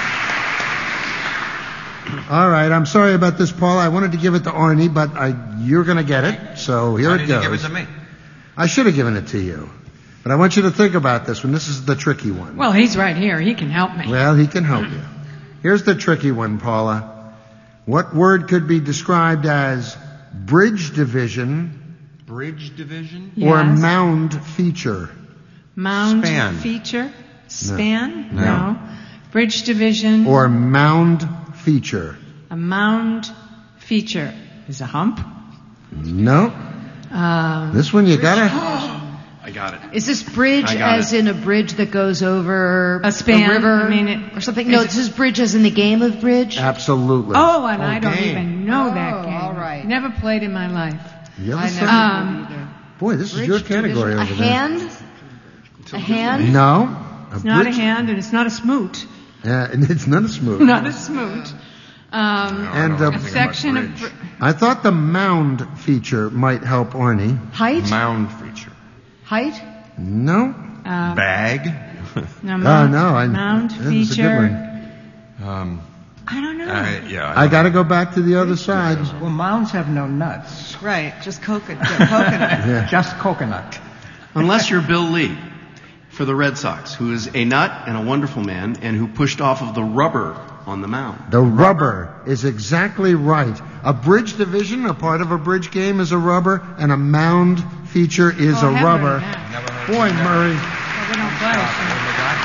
Speaker 3: All right. I'm sorry about this, Paul. I wanted to give it to Arnie, but I, you're going to get it. So here
Speaker 17: Why
Speaker 3: it
Speaker 17: did
Speaker 3: goes.
Speaker 17: you give it to me?
Speaker 3: I should have given it to you. But I want you to think about this one. This is the tricky one.
Speaker 16: Well, he's right here. He can help me.
Speaker 3: Well, he can help you. Here's the tricky one, Paula. What word could be described as bridge division
Speaker 17: Bridge division?
Speaker 3: or
Speaker 16: Yes.
Speaker 3: mound feature?
Speaker 16: Mound
Speaker 17: Span.
Speaker 16: feature? Span?
Speaker 3: No.
Speaker 16: No. Bridge division.
Speaker 3: Or mound feature?
Speaker 16: A mound feature. Is a hump?
Speaker 3: No.
Speaker 16: Um,
Speaker 3: This one you gotta.
Speaker 7: I got it.
Speaker 6: Is this bridge
Speaker 7: I got
Speaker 6: as
Speaker 7: it.
Speaker 6: in a bridge that goes over
Speaker 16: A span?
Speaker 6: a river
Speaker 16: I mean, it-
Speaker 6: or something? No,
Speaker 16: is
Speaker 6: this is bridge as in the game of bridge.
Speaker 3: Absolutely.
Speaker 16: oh, and I don't
Speaker 3: Okay.
Speaker 16: even know
Speaker 6: Oh,
Speaker 16: that game.
Speaker 6: all right.
Speaker 16: Never played in my life.
Speaker 3: The other
Speaker 6: I
Speaker 3: side-
Speaker 6: never
Speaker 16: Um,
Speaker 6: did either.
Speaker 3: Boy, this is
Speaker 6: Bridge
Speaker 3: your category
Speaker 6: division.
Speaker 3: over
Speaker 6: A
Speaker 3: there.
Speaker 6: hand? A hand?
Speaker 3: No.
Speaker 16: It's not a hand and it's not a smoot.
Speaker 3: Uh, and it's not a smooth.
Speaker 16: Not a smoot. Um,
Speaker 3: And the-
Speaker 16: a section of. br-
Speaker 3: I thought the mound feature might help Arnie.
Speaker 6: Height?
Speaker 18: Mound feature.
Speaker 6: Height?
Speaker 3: No.
Speaker 16: Uh,
Speaker 18: Bag.
Speaker 16: no,
Speaker 3: Oh,
Speaker 16: mound,
Speaker 3: no, I-
Speaker 16: mound
Speaker 3: that was a good
Speaker 16: feature.
Speaker 18: Um,
Speaker 16: I don't know.
Speaker 18: I, yeah.
Speaker 3: I got to go back to the other side.
Speaker 15: Well, mounds have no nuts.
Speaker 4: Right, just coconut. coconut.
Speaker 3: Yeah.
Speaker 15: Just coconut.
Speaker 7: Unless you're Bill Lee for the Red Sox, who is a nut and a wonderful man and who pushed off of the rubber on the mound.
Speaker 3: The rubber is exactly right. A bridge division, a part of a bridge game is a rubber, and a mound feature is
Speaker 16: Oh,
Speaker 3: a
Speaker 16: heaven,
Speaker 3: rubber.
Speaker 16: yeah.
Speaker 3: Boy, Murray.
Speaker 16: Well, we don't play, so-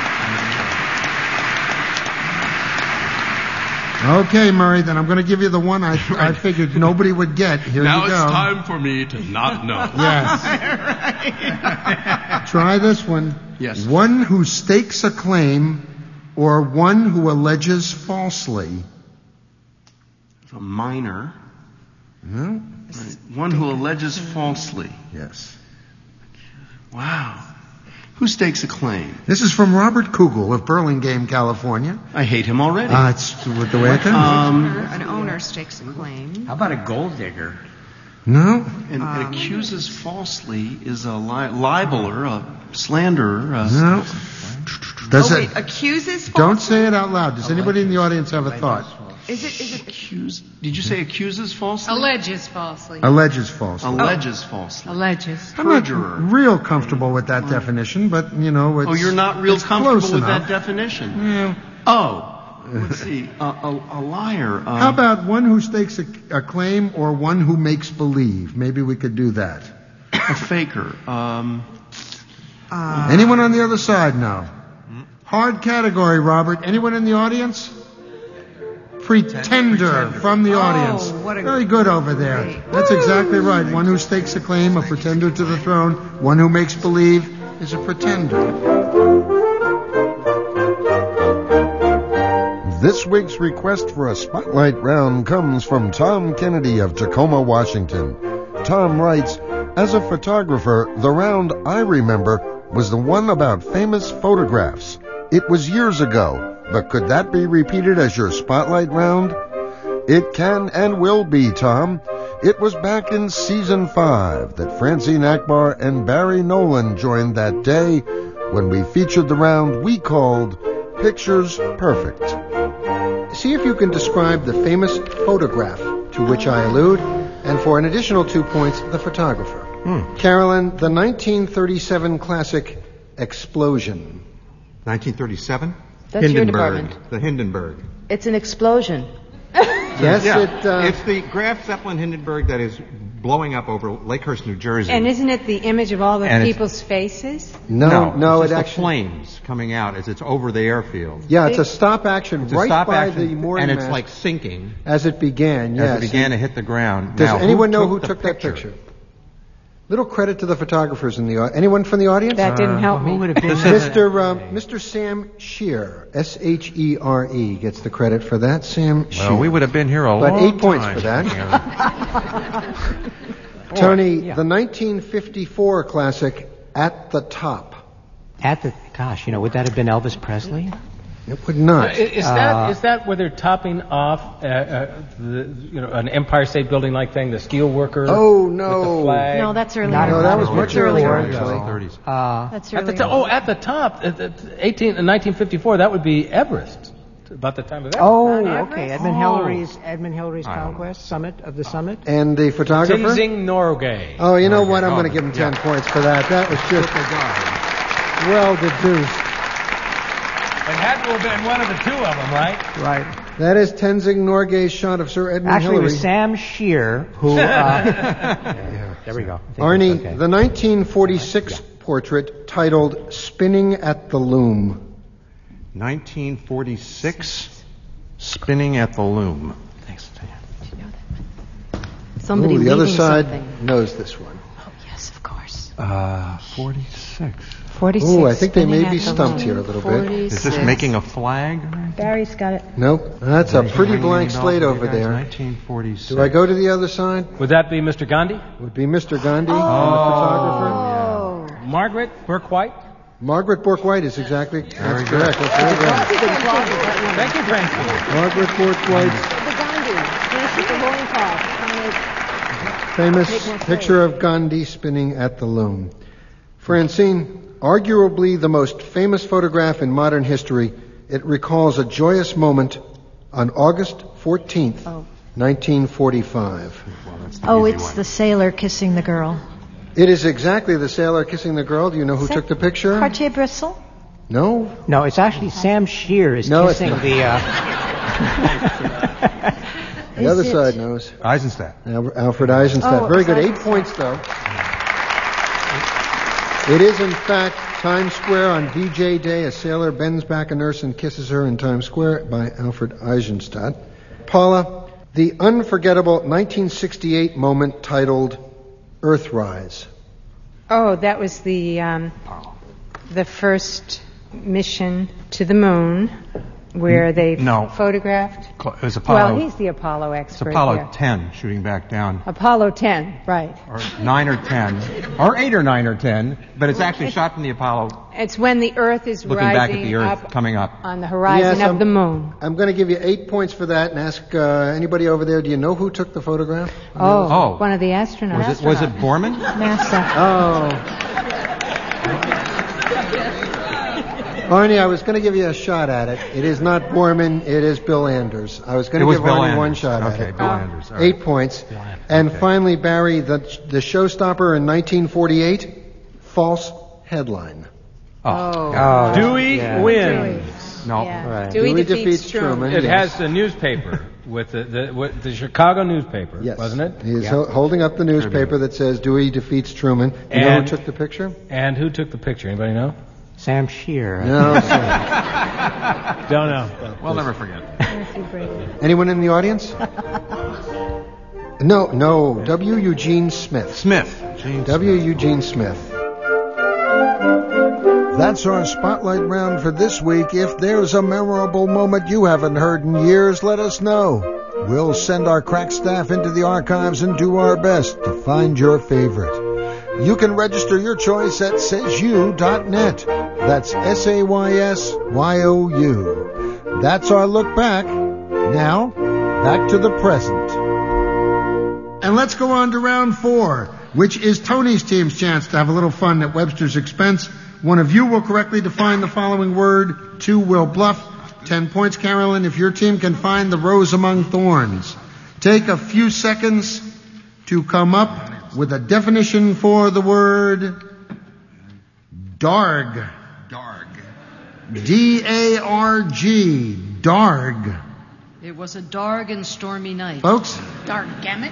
Speaker 3: Okay, Murray, then I'm going to give you the one I, I figured nobody would get. Here
Speaker 1: now
Speaker 3: you go.
Speaker 1: it's time for me to not know.
Speaker 3: Yes. Try this one.
Speaker 7: Yes.
Speaker 3: One who stakes a claim or one who alleges falsely.
Speaker 7: A minor.
Speaker 3: No?
Speaker 7: Right. One who alleges falsely.
Speaker 3: Yes.
Speaker 7: Wow. Who stakes a claim?
Speaker 3: This is from Robert Kugel of Burlingame, California.
Speaker 7: I hate him already.
Speaker 3: Uh, it's with the way it comes.
Speaker 7: Um,
Speaker 4: An owner stakes a claim.
Speaker 15: How about a gold digger?
Speaker 3: No?
Speaker 7: and,
Speaker 4: Um,
Speaker 7: and accuses falsely is a li- libeler, a slanderer. A
Speaker 3: No. Does
Speaker 4: oh,
Speaker 3: it?
Speaker 4: wait, accuses
Speaker 3: Don't
Speaker 4: falsely?
Speaker 3: say it out loud. Does anybody in the audience have a thought?
Speaker 4: Is it, is it,
Speaker 7: Accuse, did you say accuses falsely?
Speaker 16: Alleges falsely.
Speaker 3: Alleges falsely.
Speaker 7: Alleges falsely.
Speaker 16: Alleges.
Speaker 3: I'm not
Speaker 7: Perjurer.
Speaker 3: real comfortable with that definition, but, you know, it's
Speaker 7: Oh, you're not real
Speaker 3: it's
Speaker 7: comfortable
Speaker 3: close
Speaker 7: with
Speaker 3: enough.
Speaker 7: that definition.
Speaker 3: Yeah.
Speaker 7: Oh, let's see. A, a, a liar. Um,
Speaker 3: How about one who stakes a, a claim or one who makes believe? Maybe we could do that.
Speaker 7: a faker? Um,
Speaker 4: uh,
Speaker 3: Anyone on the other side now? Hard category, Robert. Anyone in the audience? Pretender from the audience.
Speaker 4: Oh, what a
Speaker 3: Very good over there.
Speaker 4: great.
Speaker 3: That's exactly right. One who stakes a claim, a pretender to the throne. One who makes believe is a pretender.
Speaker 2: This week's request for a spotlight round comes from Tom Kennedy of Tacoma, Washington. Tom writes, as a photographer, the round I remember was the one about famous photographs. It was years ago, but could that be repeated as your spotlight round? It can and will be, Tom. It was back in season five that Francine Akbar and Barry Nolan joined that day when we featured the round we called Pictures Perfect.
Speaker 22: See if you can describe the famous photograph to which I allude, and for an additional two points, the photographer.
Speaker 3: Hmm.
Speaker 22: Carolyn, the nineteen thirty-seven classic Explosion.
Speaker 17: nineteen thirty-seven?
Speaker 5: That's your
Speaker 17: Hindenburg.
Speaker 5: department.
Speaker 17: The Hindenburg.
Speaker 5: It's an explosion.
Speaker 22: Yes,
Speaker 17: yeah.
Speaker 22: it, uh,
Speaker 17: It's the Graf Zeppelin Hindenburg that is blowing up over Lakehurst, New Jersey.
Speaker 23: And isn't it the image of all the
Speaker 17: And it's-
Speaker 23: people's faces?
Speaker 22: No,
Speaker 17: no,
Speaker 22: no,
Speaker 17: it's
Speaker 22: it
Speaker 17: just
Speaker 22: actually.
Speaker 17: the flames coming out as it's over the airfield.
Speaker 22: Yeah, it's a stop action
Speaker 17: It's a
Speaker 22: right
Speaker 17: stop
Speaker 22: by
Speaker 17: action,
Speaker 22: the mooring
Speaker 17: and it's
Speaker 22: mast
Speaker 17: like sinking
Speaker 22: as it began. Yes.
Speaker 17: as it began to hit the ground.
Speaker 22: Does
Speaker 17: Now,
Speaker 22: anyone
Speaker 17: who
Speaker 22: know
Speaker 17: took
Speaker 22: who
Speaker 17: the
Speaker 22: took
Speaker 17: picture?
Speaker 22: that picture? Little credit to the photographers in the au- anyone from the audience?
Speaker 23: That didn't help
Speaker 15: Who
Speaker 23: me.
Speaker 15: would have been
Speaker 22: Mister Uh, Mister Sam Shear, S H E R E, gets the credit for that. Sam Shear.
Speaker 17: Well, we would have been here a
Speaker 22: but
Speaker 17: long
Speaker 22: eight points
Speaker 17: time.
Speaker 22: for that. Tony, the nineteen fifty-four classic At the Top.
Speaker 15: At the, gosh, you know, would that have been Elvis Presley?
Speaker 22: It would not.
Speaker 19: Is, is that
Speaker 15: Uh,
Speaker 19: is that where they're topping off uh, uh, the you know an Empire State Building like thing, the steel worker?
Speaker 22: Oh,
Speaker 19: With
Speaker 22: no.
Speaker 19: the flag?
Speaker 5: No, that's earlier.
Speaker 22: No, that was
Speaker 5: That's
Speaker 22: much
Speaker 5: earlier.
Speaker 22: earlier, actually.
Speaker 17: thirties.
Speaker 15: Uh,
Speaker 5: That's
Speaker 19: At the
Speaker 5: earlier.
Speaker 19: to- oh, at the top, at the eighteen, nineteen fifty-four. That would be Everest. About the time of Everest.
Speaker 15: oh,
Speaker 19: Not
Speaker 15: okay.
Speaker 19: Everest?
Speaker 15: Edmund
Speaker 19: Oh.
Speaker 15: Hillary's Edmund Hillary's
Speaker 17: I don't know.
Speaker 15: conquest summit of the summit.
Speaker 22: And the photographer?
Speaker 19: Tenzing Norgay.
Speaker 22: Oh, you know what? I'm
Speaker 17: Oh,
Speaker 22: going to give him ten
Speaker 17: yeah.
Speaker 22: points for that. That was just well deduced.
Speaker 19: It had to have been one of the two of them, right?
Speaker 15: Right.
Speaker 22: That is Tenzing Norgay's shot of Sir Edmund
Speaker 15: Actually, it
Speaker 22: Hillary.
Speaker 15: was Sam Shear who. Uh, yeah, there we go. I think
Speaker 22: Arnie,
Speaker 15: it's okay.
Speaker 22: the nineteen forty-six portrait titled Spinning at the Loom.
Speaker 17: nineteen forty-six, Spinning at the Loom.
Speaker 15: Thanks.
Speaker 5: Somebody
Speaker 22: Ooh, the other
Speaker 5: leaving
Speaker 22: side
Speaker 5: something.
Speaker 22: knows this one.
Speaker 5: Oh, yes, of course.
Speaker 17: Uh, forty-six.
Speaker 23: forty-six.
Speaker 22: Ooh, I think they may
Speaker 23: spinning
Speaker 22: be
Speaker 23: at the
Speaker 22: stumped
Speaker 23: loom.
Speaker 22: here a little bit.
Speaker 17: Is this making a flag?
Speaker 23: Barry's got it.
Speaker 22: Nope. That's a pretty blank slate over there.
Speaker 17: nineteen forty-six.
Speaker 22: Do I go to the other side?
Speaker 19: Would that be Mister Gandhi?
Speaker 22: Would be Mister Gandhi,
Speaker 23: Oh.
Speaker 22: the photographer.
Speaker 19: Margaret Burke White?
Speaker 22: Margaret Bourke-White is exactly that's
Speaker 17: good.
Speaker 22: correct. That's very good.
Speaker 19: Thank you, Frankie.
Speaker 22: Margaret Bourke-White.
Speaker 23: Gandhi. Yes, with the loincloth.
Speaker 3: Famous picture of Gandhi spinning at the loom. Francine, arguably the most famous photograph in modern history, it recalls a joyous moment on August fourteenth,
Speaker 5: Oh.
Speaker 3: nineteen forty-five.
Speaker 5: Oh, it's the sailor kissing the girl.
Speaker 3: It is exactly the sailor kissing the girl. Do you know who took the picture?
Speaker 5: Cartier-Bresson?
Speaker 3: No.
Speaker 9: No, it's actually Sam Shear is
Speaker 3: No, it's
Speaker 9: kissing
Speaker 3: not.
Speaker 9: the. Uh,
Speaker 3: The other side knows.
Speaker 17: Eisenstadt.
Speaker 3: Al- Alfred Eisenstadt.
Speaker 5: Oh,
Speaker 3: Very
Speaker 5: it's
Speaker 3: good. Eight
Speaker 5: Eisenstadt.
Speaker 3: points, though. It is, in fact, Times Square on V J Day. A sailor bends back a nurse and kisses her in Times Square by Alfred Eisenstadt. Paula, the unforgettable nineteen sixty-eight moment titled Earthrise.
Speaker 23: Oh, that was the um, the first mission to the moon, where they
Speaker 17: No.
Speaker 23: photographed.
Speaker 17: It was Apollo.
Speaker 23: Well, he's the Apollo
Speaker 17: It's
Speaker 23: expert
Speaker 17: Apollo
Speaker 23: here.
Speaker 17: ten shooting back down.
Speaker 23: Apollo ten, right?
Speaker 17: Or nine or ten. Or eight or nine or ten. But it's actually shot from the Apollo
Speaker 23: It's when the Earth is
Speaker 17: looking
Speaker 23: rising
Speaker 17: back at the Earth
Speaker 23: up
Speaker 17: coming up.
Speaker 23: on the horizon
Speaker 3: Yes,
Speaker 23: of
Speaker 3: I'm-
Speaker 23: the moon.
Speaker 3: I'm going to give you eight points for that and ask uh, anybody over there, do you know who took the photograph?
Speaker 23: Oh,
Speaker 17: Oh.
Speaker 23: one of the astronauts.
Speaker 17: Was it, was it Borman?
Speaker 23: NASA.
Speaker 3: Oh. Arnie, I was going to give you a shot at it. It is not Borman, it is Bill Anders. I was going
Speaker 17: It
Speaker 3: to
Speaker 17: was
Speaker 3: give
Speaker 17: Bill
Speaker 3: Arnie
Speaker 17: Anders.
Speaker 3: one shot at
Speaker 17: Okay,
Speaker 3: it.
Speaker 17: Bill Anders. All right.
Speaker 3: Eight points. And finally, Barry, the, the showstopper in nineteen forty-eight, false headline.
Speaker 23: Oh.
Speaker 9: oh,
Speaker 19: Dewey
Speaker 9: yeah.
Speaker 19: wins.
Speaker 17: No.
Speaker 23: Yeah.
Speaker 9: Right.
Speaker 23: Dewey,
Speaker 3: Dewey
Speaker 23: defeats,
Speaker 3: defeats
Speaker 23: Truman.
Speaker 3: Truman.
Speaker 19: It
Speaker 3: Yes.
Speaker 19: has the newspaper with the the, with the Chicago newspaper,
Speaker 3: Yes.
Speaker 19: wasn't it?
Speaker 3: He's
Speaker 9: Yeah.
Speaker 3: ho- holding up the newspaper that says Dewey defeats Truman. You know who
Speaker 19: And-
Speaker 3: took the picture?
Speaker 19: And who took the picture? Anybody know?
Speaker 9: Sam Shear.
Speaker 3: No, sir.
Speaker 19: Don't know.
Speaker 17: We'll never forget.
Speaker 3: Anyone in the audience? No, no. W. Eugene Smith.
Speaker 17: Smith. Gene
Speaker 3: W. Eugene Smith. That's our spotlight round for this week. If there's a memorable moment you haven't heard in years, let us know. We'll send our crack staff into the archives and do our best to find your favorite. You can register your choice at says you dot net. That's S A Y S Y O U. That's our look back. Now, back to the present. And let's go on to round four, which is Tony's team's chance to have a little fun at Webster's expense. One of you will correctly define the following word. Two will bluff. Ten points, Carolyn, if your team can find the rose among thorns. Take a few seconds to come up with a definition for the word darg.
Speaker 18: Darg.
Speaker 3: D A R G. Darg.
Speaker 6: It was a dark and stormy night.
Speaker 3: Folks?
Speaker 20: Dark gamut.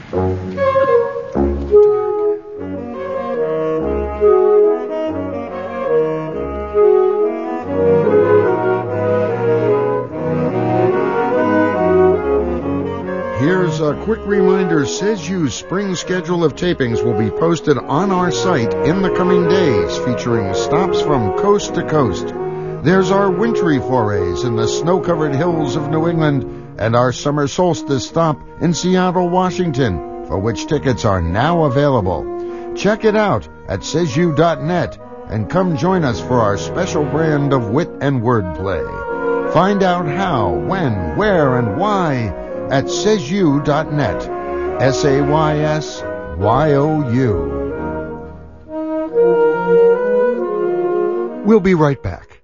Speaker 2: Here's a quick reminder. Says You's spring schedule of tapings will be posted on our site in the coming days, featuring stops from coast to coast. There's our wintry forays in the snow-covered hills of New England and our summer solstice stop in Seattle, Washington, for which tickets are now available. Check it out at says you dot net and come join us for our special brand of wit and wordplay. Find out how, when, where, and why at says you dot net. S A Y S Y O U. We'll be right back.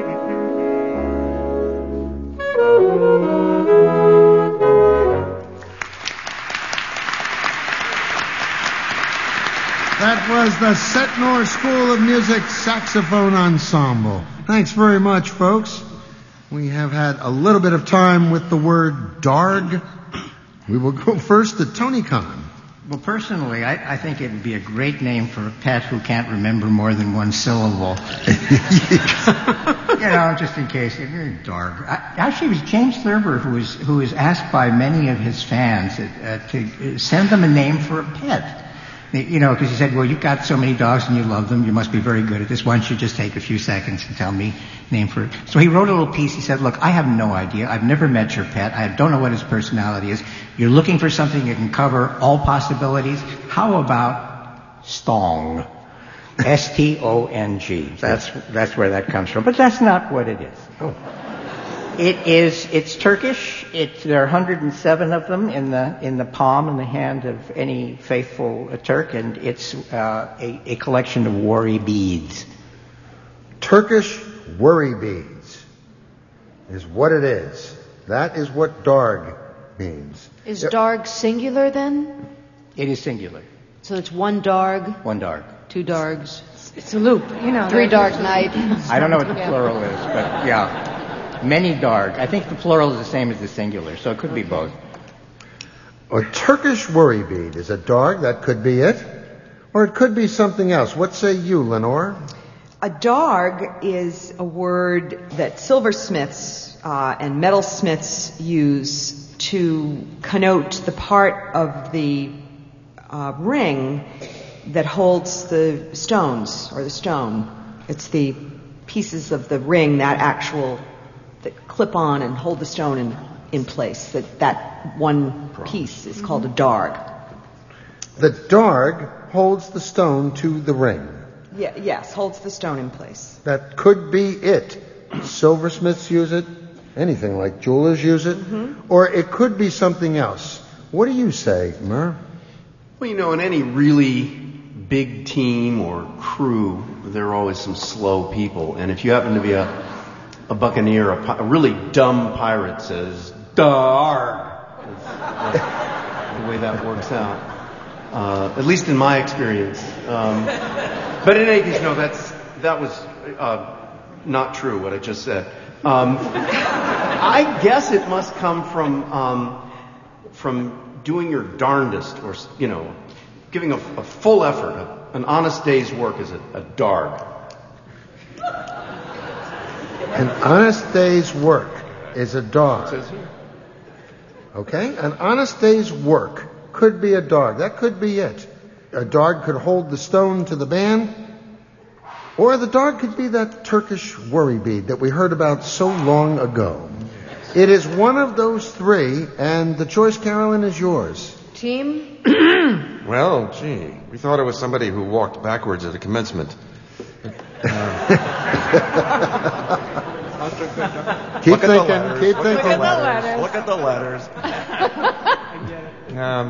Speaker 3: That was the Setnor School of Music Saxophone Ensemble. Thanks very much, folks. We have had a little bit of time with the word darg. We will go first to Tony Khan.
Speaker 15: Well, personally, I, I think it would be a great name for a pet who can't remember more than one syllable. You know, just in case. Darg. I, actually, it was James Thurber who was, who was asked by many of his fans uh, to send them a name for a pet. You know, because he said, well, you've got so many dogs and you love them, you must be very good at this. Why don't you just take a few seconds and tell me name for it? So he wrote a little piece. He said, look, I have no idea. I've never met your pet. I don't know what his personality is. You're looking for something that can cover all possibilities. How about Stong? S T O N G. That's, that's where that comes from. But that's not what it is. Oh. It is, it's Turkish. It's, there are one hundred seven of them in the, in the palm and the hand of any faithful uh, Turk, and it's uh, a, a collection of worry beads.
Speaker 3: Turkish worry beads is what it is. That is what darg means.
Speaker 6: Is darg singular then?
Speaker 15: It is singular.
Speaker 6: So it's one darg?
Speaker 15: One darg.
Speaker 6: Two dargs.
Speaker 23: It's a loop, you know.
Speaker 6: Three dark night.
Speaker 15: I don't know what the plural is, but yeah. Many darg. I think the plural is the same as the singular, so it could be both.
Speaker 3: A Turkish worry bead is a darg. That could be it. Or it could be something else. What say you, Lenore?
Speaker 4: A darg is a word that silversmiths uh, and metalsmiths use to connote the part of the uh, ring that holds the stones, or the stone. It's the pieces of the ring, that actual, that clip on and hold the stone in, in place. That, that one piece is called a darg.
Speaker 3: The darg holds the stone to the ring.
Speaker 4: Yeah, yes, holds the stone in place.
Speaker 3: That could be it. Silversmiths use it. Anything like jewelers use it. Mm-hmm. Or it could be something else. What do you say, Mer?
Speaker 7: Well, you know, in any really big team or crew, there are always some slow people. And if you happen to be a, a buccaneer, a, pi- a really dumb pirate says, darg. That's the way that works out. Uh, at least in my experience. Um, but in any case, no, that's, that was uh, not true, what I just said. Um, I guess it must come from um, from doing your darndest, or, you know, giving a, a full effort. A, an honest day's work is a, a darg.
Speaker 3: An honest day's work is a darg. Okay? An honest day's work could be a darg. That could be it. A darg could hold the stone to the band, or the darg could be that Turkish worry bead that we heard about so long ago. It is one of those three, and the choice, Carolyn, is yours.
Speaker 6: Team?
Speaker 18: Well, gee, we thought it was somebody who walked backwards at a commencement. Uh,
Speaker 3: keep
Speaker 18: Look
Speaker 3: thinking,
Speaker 18: at
Speaker 3: keep
Speaker 18: Look
Speaker 3: thinking.
Speaker 18: At the Look at the letters. um,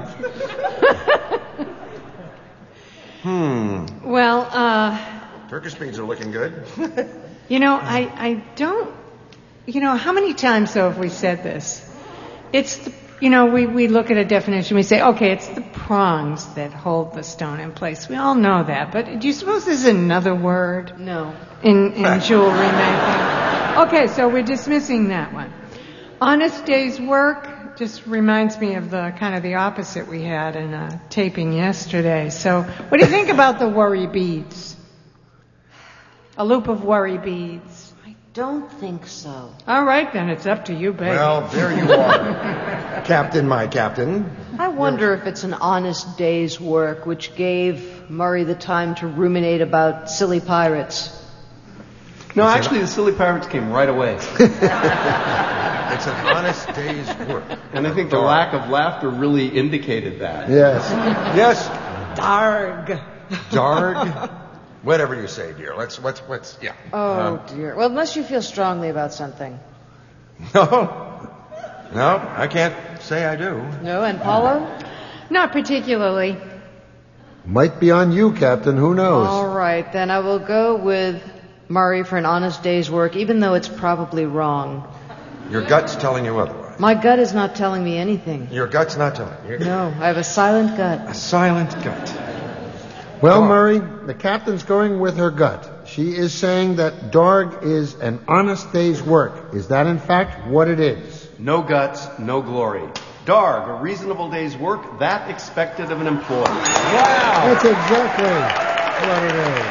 Speaker 18: hmm.
Speaker 23: Well, uh...
Speaker 18: Turkish beads are looking good.
Speaker 23: You know, I, I don't... You know, how many times, though, have we said this? It's, the, you know, we, we look at a definition, we say, okay, it's the prongs that hold the stone in place. We all know that, but do you suppose there's another word?
Speaker 6: No.
Speaker 23: In, in jewelry making? Okay, so we're dismissing that one. Honest day's work just reminds me of the kind of the opposite we had in a taping yesterday. So what do you think about the worry beads? A loop of worry beads.
Speaker 6: Don't think so.
Speaker 23: All right, then. It's up to you, baby.
Speaker 18: Well, there you are, Captain, my captain.
Speaker 6: I wonder if it's an honest day's work which gave Murray the time to ruminate about silly pirates.
Speaker 7: No, actually, the silly pirates came right away.
Speaker 18: It's an honest day's work.
Speaker 7: And I think the lack of laughter really indicated that.
Speaker 3: Yes.
Speaker 18: Yes.
Speaker 4: Darg.
Speaker 18: Darg. Whatever you say, dear. Let's, let's, let's, yeah.
Speaker 6: Oh,
Speaker 18: um,
Speaker 6: dear. Well, unless you feel strongly about something.
Speaker 18: No. No, I can't say I do.
Speaker 6: No, and Paulo?
Speaker 23: Not particularly.
Speaker 3: Might be on you, Captain. Who knows?
Speaker 6: All right, then I will go with Murray, for an honest day's work, even though it's probably wrong.
Speaker 18: Your gut's telling you otherwise.
Speaker 6: My gut is not telling me anything.
Speaker 18: Your gut's not telling you.
Speaker 6: No, I have a silent gut.
Speaker 18: A silent gut.
Speaker 3: Well, Murray, the captain's going with her gut. She is saying that Darg is an honest day's work. Is that, in fact, what it is?
Speaker 7: No guts, no glory. Darg, a reasonable day's work, that expected of an employee.
Speaker 3: Wow! That's exactly what it is.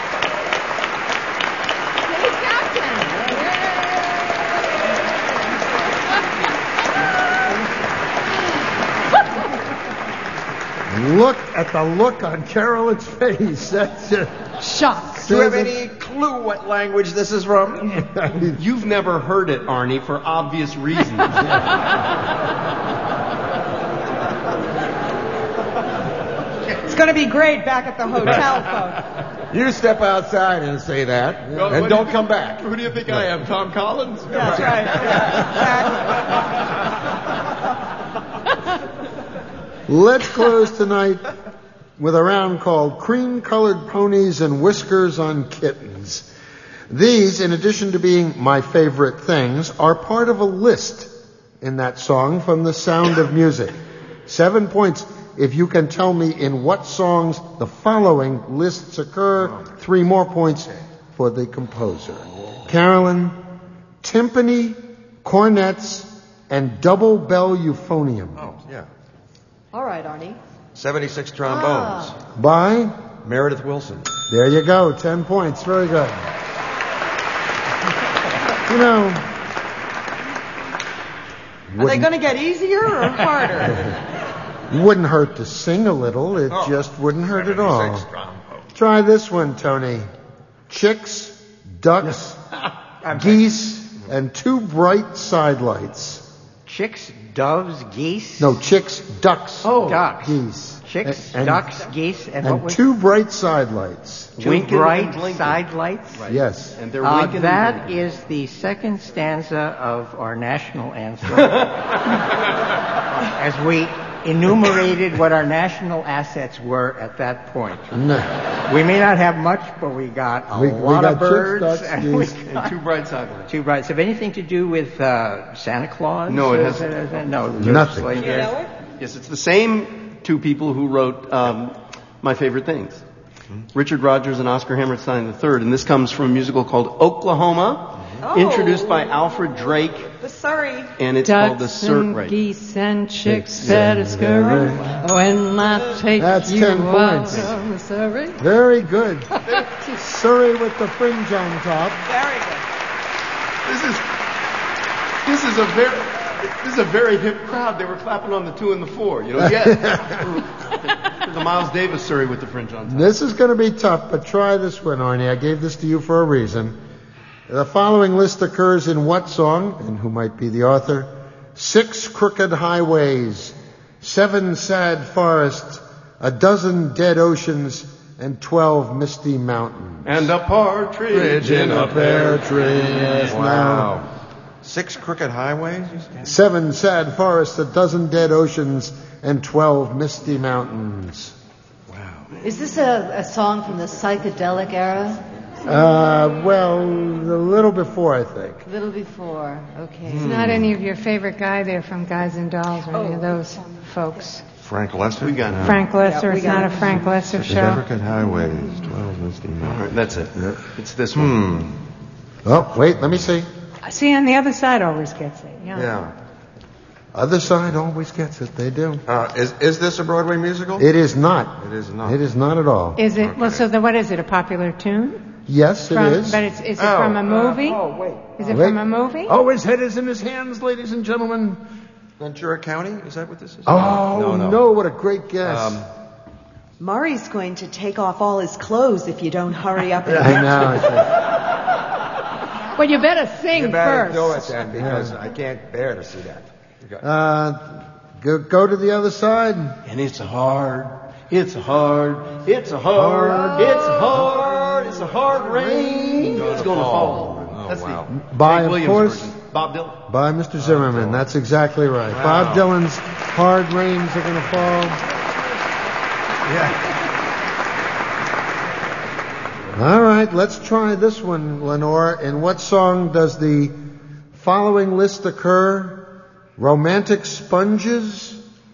Speaker 3: Look at the look on Carolyn's face. That's it.
Speaker 16: Shock.
Speaker 7: Do you have any clue what language this is from? You've never heard it, Arnie, for obvious reasons.
Speaker 4: It's going to be great back at the hotel, folks.
Speaker 10: You step outside and say that,
Speaker 7: Well,
Speaker 10: and
Speaker 7: what
Speaker 10: don't
Speaker 7: do you-
Speaker 10: come back.
Speaker 7: Who do you think I am, Tom Collins?
Speaker 4: That's right.
Speaker 3: Let's close tonight with a round called Cream-Colored Ponies and Whiskers on Kittens. These, in addition to being my favorite things, are part of a list in that song from The Sound of Music. Seven points if you can tell me in what songs the following lists occur. Three more points for the composer. Carolyn, timpani, cornets, and double bell euphonium.
Speaker 18: Oh, yeah.
Speaker 6: All right, Arnie.
Speaker 18: seventy-six trombones.
Speaker 3: By?
Speaker 18: Meredith Wilson.
Speaker 3: There you go. Ten points. Very good. You know,
Speaker 4: Are they going to get easier or harder?
Speaker 3: wouldn't hurt to sing a little. It
Speaker 18: Oh,
Speaker 3: just wouldn't hurt at all.
Speaker 18: seventy-six trombones.
Speaker 3: Try this one, Tony. Chicks, ducks, geese, and two bright sidelights.
Speaker 15: Chicks, doves, geese.
Speaker 3: No, chicks, ducks,
Speaker 15: Oh, ducks.
Speaker 3: geese.
Speaker 15: Chicks,
Speaker 3: and,
Speaker 15: ducks, geese, and, what
Speaker 3: and
Speaker 15: was
Speaker 3: two bright sidelights.
Speaker 15: two
Speaker 7: Winking
Speaker 15: bright
Speaker 7: and blinking.
Speaker 15: side lights?
Speaker 7: Right.
Speaker 3: Yes.
Speaker 7: And they're
Speaker 15: Uh,
Speaker 7: winking
Speaker 15: that
Speaker 7: and blinking.
Speaker 15: is the second stanza of our national anthem. As we enumerated what our national assets were at that point.
Speaker 3: No.
Speaker 15: We may not have much, but we got a
Speaker 3: We- we
Speaker 15: lot
Speaker 3: got
Speaker 15: of birds.
Speaker 3: chicks, ducks,
Speaker 15: and, we
Speaker 3: geese.
Speaker 15: got
Speaker 7: And two bright sidelights.
Speaker 15: two brights. Have anything to do with uh, Santa Claus?
Speaker 7: No, it
Speaker 15: Uh,
Speaker 7: hasn't.
Speaker 15: uh, uh, No,
Speaker 3: Nothing.
Speaker 15: Like,
Speaker 4: You know it?
Speaker 7: Yes, it's the same two people who wrote um, My Favorite Things. Richard Rodgers and Oscar Hammerstein the third, and this comes from a musical called Oklahoma,
Speaker 4: Oh.
Speaker 7: introduced by Alfred Drake,
Speaker 4: The Surrey.
Speaker 7: and it's called the
Speaker 16: Ducks
Speaker 7: Sur-
Speaker 16: and
Speaker 7: right.
Speaker 16: geese and chicks that are scurry. When I take
Speaker 3: That's
Speaker 16: you
Speaker 3: ten
Speaker 16: out
Speaker 3: points.
Speaker 16: of Missouri.
Speaker 3: Very good. Surrey with the fringe on top.
Speaker 4: Very good.
Speaker 7: This is this is a very this is a very hip crowd. They were clapping on the two and the four. You know, yes. The Miles Davis Surrey with the fringe on top.
Speaker 3: This is going to be tough, but try this one, Arnie. I gave this to you for a reason. The following list occurs in what song, and who might be the author? Six crooked highways, seven sad forests, a dozen dead oceans, and twelve misty mountains.
Speaker 7: And a partridge in a pear tree.
Speaker 3: Yes,
Speaker 18: Wow. Six crooked highways? you said?
Speaker 3: Seven sad forests, a dozen dead oceans, and twelve misty mountains.
Speaker 6: Is this a, a song from the psychedelic era?
Speaker 3: Uh, well, a little before, I think.
Speaker 6: A little before. Okay.
Speaker 23: It's not any of your favorite guy there from Guys and Dolls or any of those folks.
Speaker 18: Frank Lester?
Speaker 7: We got it.
Speaker 23: Frank Lester.
Speaker 6: Yeah, we
Speaker 23: It's
Speaker 6: got
Speaker 23: not
Speaker 6: it.
Speaker 23: a Frank Lester
Speaker 18: Six
Speaker 23: show.
Speaker 18: crooked highways, twelve misty
Speaker 7: All
Speaker 18: mountains.
Speaker 7: right, that's it. It's this one.
Speaker 18: Hmm.
Speaker 3: Oh, wait, let me see.
Speaker 23: See, on the other side always gets it. Yeah.
Speaker 18: Yeah.
Speaker 3: Other side always gets it. They do.
Speaker 18: Uh, is, is this a Broadway musical?
Speaker 3: It is not.
Speaker 18: It is not.
Speaker 3: It is not at all.
Speaker 23: Is it? Well, so the, what is it? A popular tune?
Speaker 3: Yes, it
Speaker 23: From,
Speaker 3: is.
Speaker 23: But it's, is it
Speaker 18: Oh,
Speaker 23: from a
Speaker 18: uh,
Speaker 23: movie?
Speaker 10: Oh, wait.
Speaker 23: Is it
Speaker 3: Wait.
Speaker 23: from a movie?
Speaker 10: Oh, his head is in his hands, ladies and gentlemen.
Speaker 18: Ventura County? Is that what this is?
Speaker 3: Oh,
Speaker 18: no,
Speaker 3: no,
Speaker 18: no.
Speaker 3: what a great guess.
Speaker 18: Um,
Speaker 4: Murray's going to take off all his clothes if you don't hurry up. And
Speaker 3: I know.
Speaker 23: Well, you better sing
Speaker 10: You better
Speaker 23: first.
Speaker 10: do it then, because I can't bear to see that.
Speaker 3: Uh, go, go to the other side.
Speaker 7: And it's a hard, it's a hard, it's a hard, it's a hard, it's a hard rain. It's going to fall. That's
Speaker 18: wow.
Speaker 7: the
Speaker 3: By,
Speaker 7: Hank
Speaker 3: of
Speaker 7: Williams
Speaker 3: course,
Speaker 7: version. Bob Dylan.
Speaker 3: by Mister Zimmerman. That's exactly right. Bob Dylan's Hard Rains Are Gonna Fall.
Speaker 18: yeah.
Speaker 3: All right, let's try this one, Lenore. In what song does the following list occur? Romantic sponges,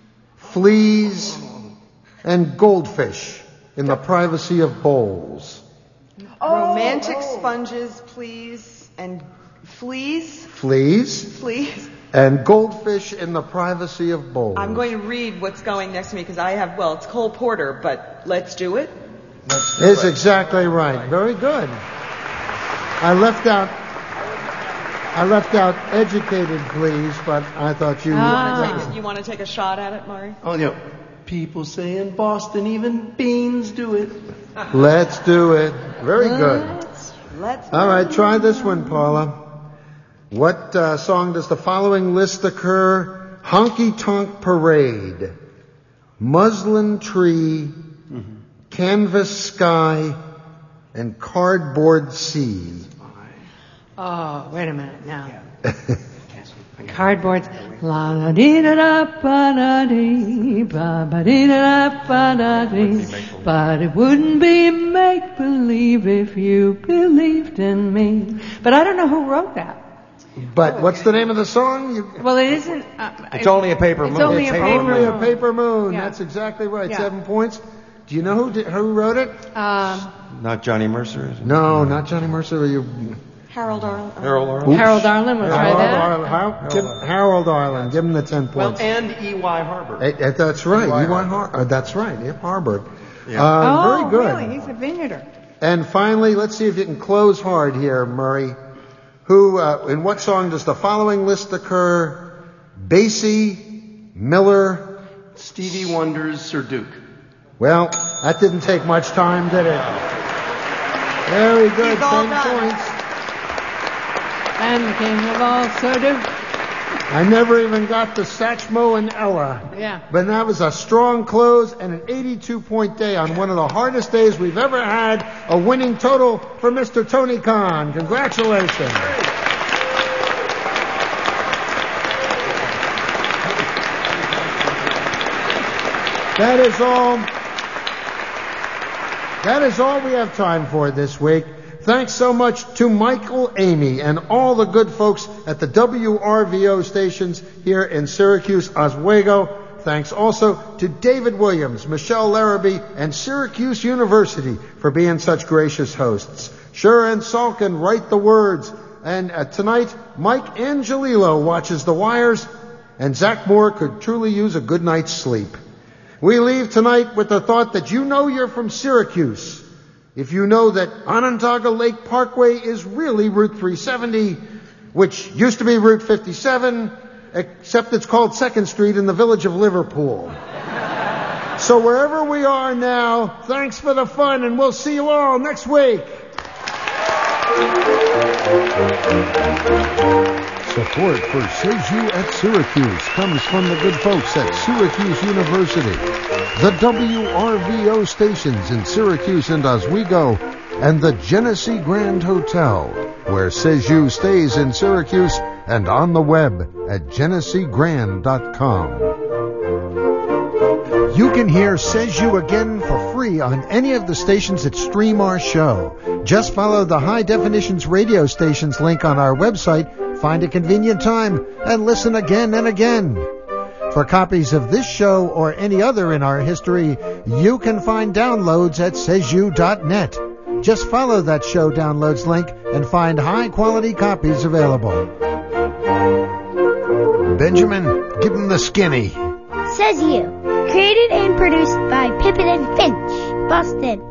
Speaker 3: fleas, and goldfish in the privacy of bowls.
Speaker 4: Romantic sponges, please, and fleas.
Speaker 3: Fleas.
Speaker 4: Fleas.
Speaker 3: And goldfish in the privacy of bowls.
Speaker 4: I'm going to read what's going next to me because I have, well, it's Cole Porter, but let's do it.
Speaker 3: Let's do is it. Exactly right. Very good. I left out I left out educated, please, but I thought you...
Speaker 4: Ah. You want to take a shot at it, Murray?
Speaker 7: Oh, no. People say in Boston even beans do it.
Speaker 3: Let's do it. Very good.
Speaker 4: Let's, let's
Speaker 3: All right, try this one, Paula. What uh, song does the following list occur? Honky Tonk Parade, Muslin Tree, mm-hmm. Canvas Sky, and Cardboard Sea.
Speaker 23: Oh, wait a minute now. Cardboards. La da dee da da ba da dee ba ba dee da da ba da dee. But it wouldn't be make believe if you believed in me. But I don't know who wrote that.
Speaker 3: But what's the name of the song? You...
Speaker 23: Well, it isn't. Uh,
Speaker 10: it's only a paper
Speaker 23: it's
Speaker 10: moon.
Speaker 23: Only
Speaker 3: it's
Speaker 23: a
Speaker 3: only
Speaker 23: paper
Speaker 3: a
Speaker 23: moon.
Speaker 3: paper moon.
Speaker 23: Yeah.
Speaker 3: That's exactly right.
Speaker 23: Yeah.
Speaker 3: Seven points. Do you know who did, who wrote it?
Speaker 23: Um,
Speaker 18: Not Johnny Mercer, is it?
Speaker 3: No, not Johnny Mercer. Are you?
Speaker 4: Harold Arlen.
Speaker 18: Harold Arlen.
Speaker 23: Harold Arlen was right there.
Speaker 3: Harold, Harold, give, Harold Arlen. Give him the ten
Speaker 7: Well,
Speaker 3: points.
Speaker 7: and E Y Harbor.
Speaker 3: Eh, eh, that's right.
Speaker 7: E Y
Speaker 3: E Y Har- uh, that's right. Yep, Harbor.
Speaker 7: Yeah.
Speaker 3: Uh,
Speaker 23: oh,
Speaker 3: very good.
Speaker 23: really? He's a vineyarder.
Speaker 3: And finally, let's see if you can close hard here, Murray. Who, uh, in what song does the following list occur? Basie, Miller,
Speaker 7: Stevie Wonder's Sir Duke.
Speaker 3: Well, that didn't take much time, did it? Very good. Ten points.
Speaker 23: And the king of all sort of.
Speaker 3: I never even got to Satchmo and Ella.
Speaker 23: Yeah.
Speaker 3: But that was a strong close and an eighty-two point day on one of the hardest days we've ever had. A winning total for Mister Tony Khan. Congratulations. That is all. That is all we have time for this week. Thanks so much to Michael Amy and all the good folks at the W R V O stations here in Syracuse, Oswego. Thanks also to David Williams, Michelle Larrabee, and Syracuse University for being such gracious hosts. Sure and Salkin write the words. And uh, tonight, Mike Angelillo watches the wires, and Zach Moore could truly use a good night's sleep. We leave tonight with the thought that you know you're from Syracuse if you know that Onondaga Lake Parkway is really Route three seventy, which used to be Route fifty-seven, except it's called second Street in the village of Liverpool. So wherever we are now, thanks for the fun, and we'll see you all next week.
Speaker 2: Support for Says You at Syracuse comes from the good folks at Syracuse University, the W R V O stations in Syracuse and Oswego, and the Genesee Grand Hotel, where Says You stays in Syracuse and on the web at genesee grand dot com. You can hear Says You again for free on any of the stations that stream our show. Just follow the High Definitions radio stations link on our website, find a convenient time, and listen again and again. For copies of this show or any other in our history, you can find downloads at says you dot net. Just follow that show downloads link and find high-quality copies available. Benjamin, give him the skinny.
Speaker 8: Says You. Created and produced by Pippin and Finch, Boston.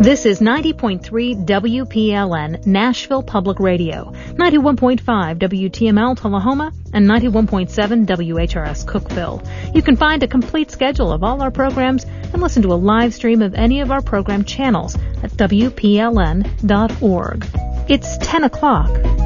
Speaker 11: This is ninety point three W P L N, Nashville Public Radio, ninety-one point five W T M L Tullahoma, and ninety-one point seven W H R S Cookeville. You can find a complete schedule of all our programs and listen to a live stream of any of our program channels at W P L N dot org. It's ten o'clock.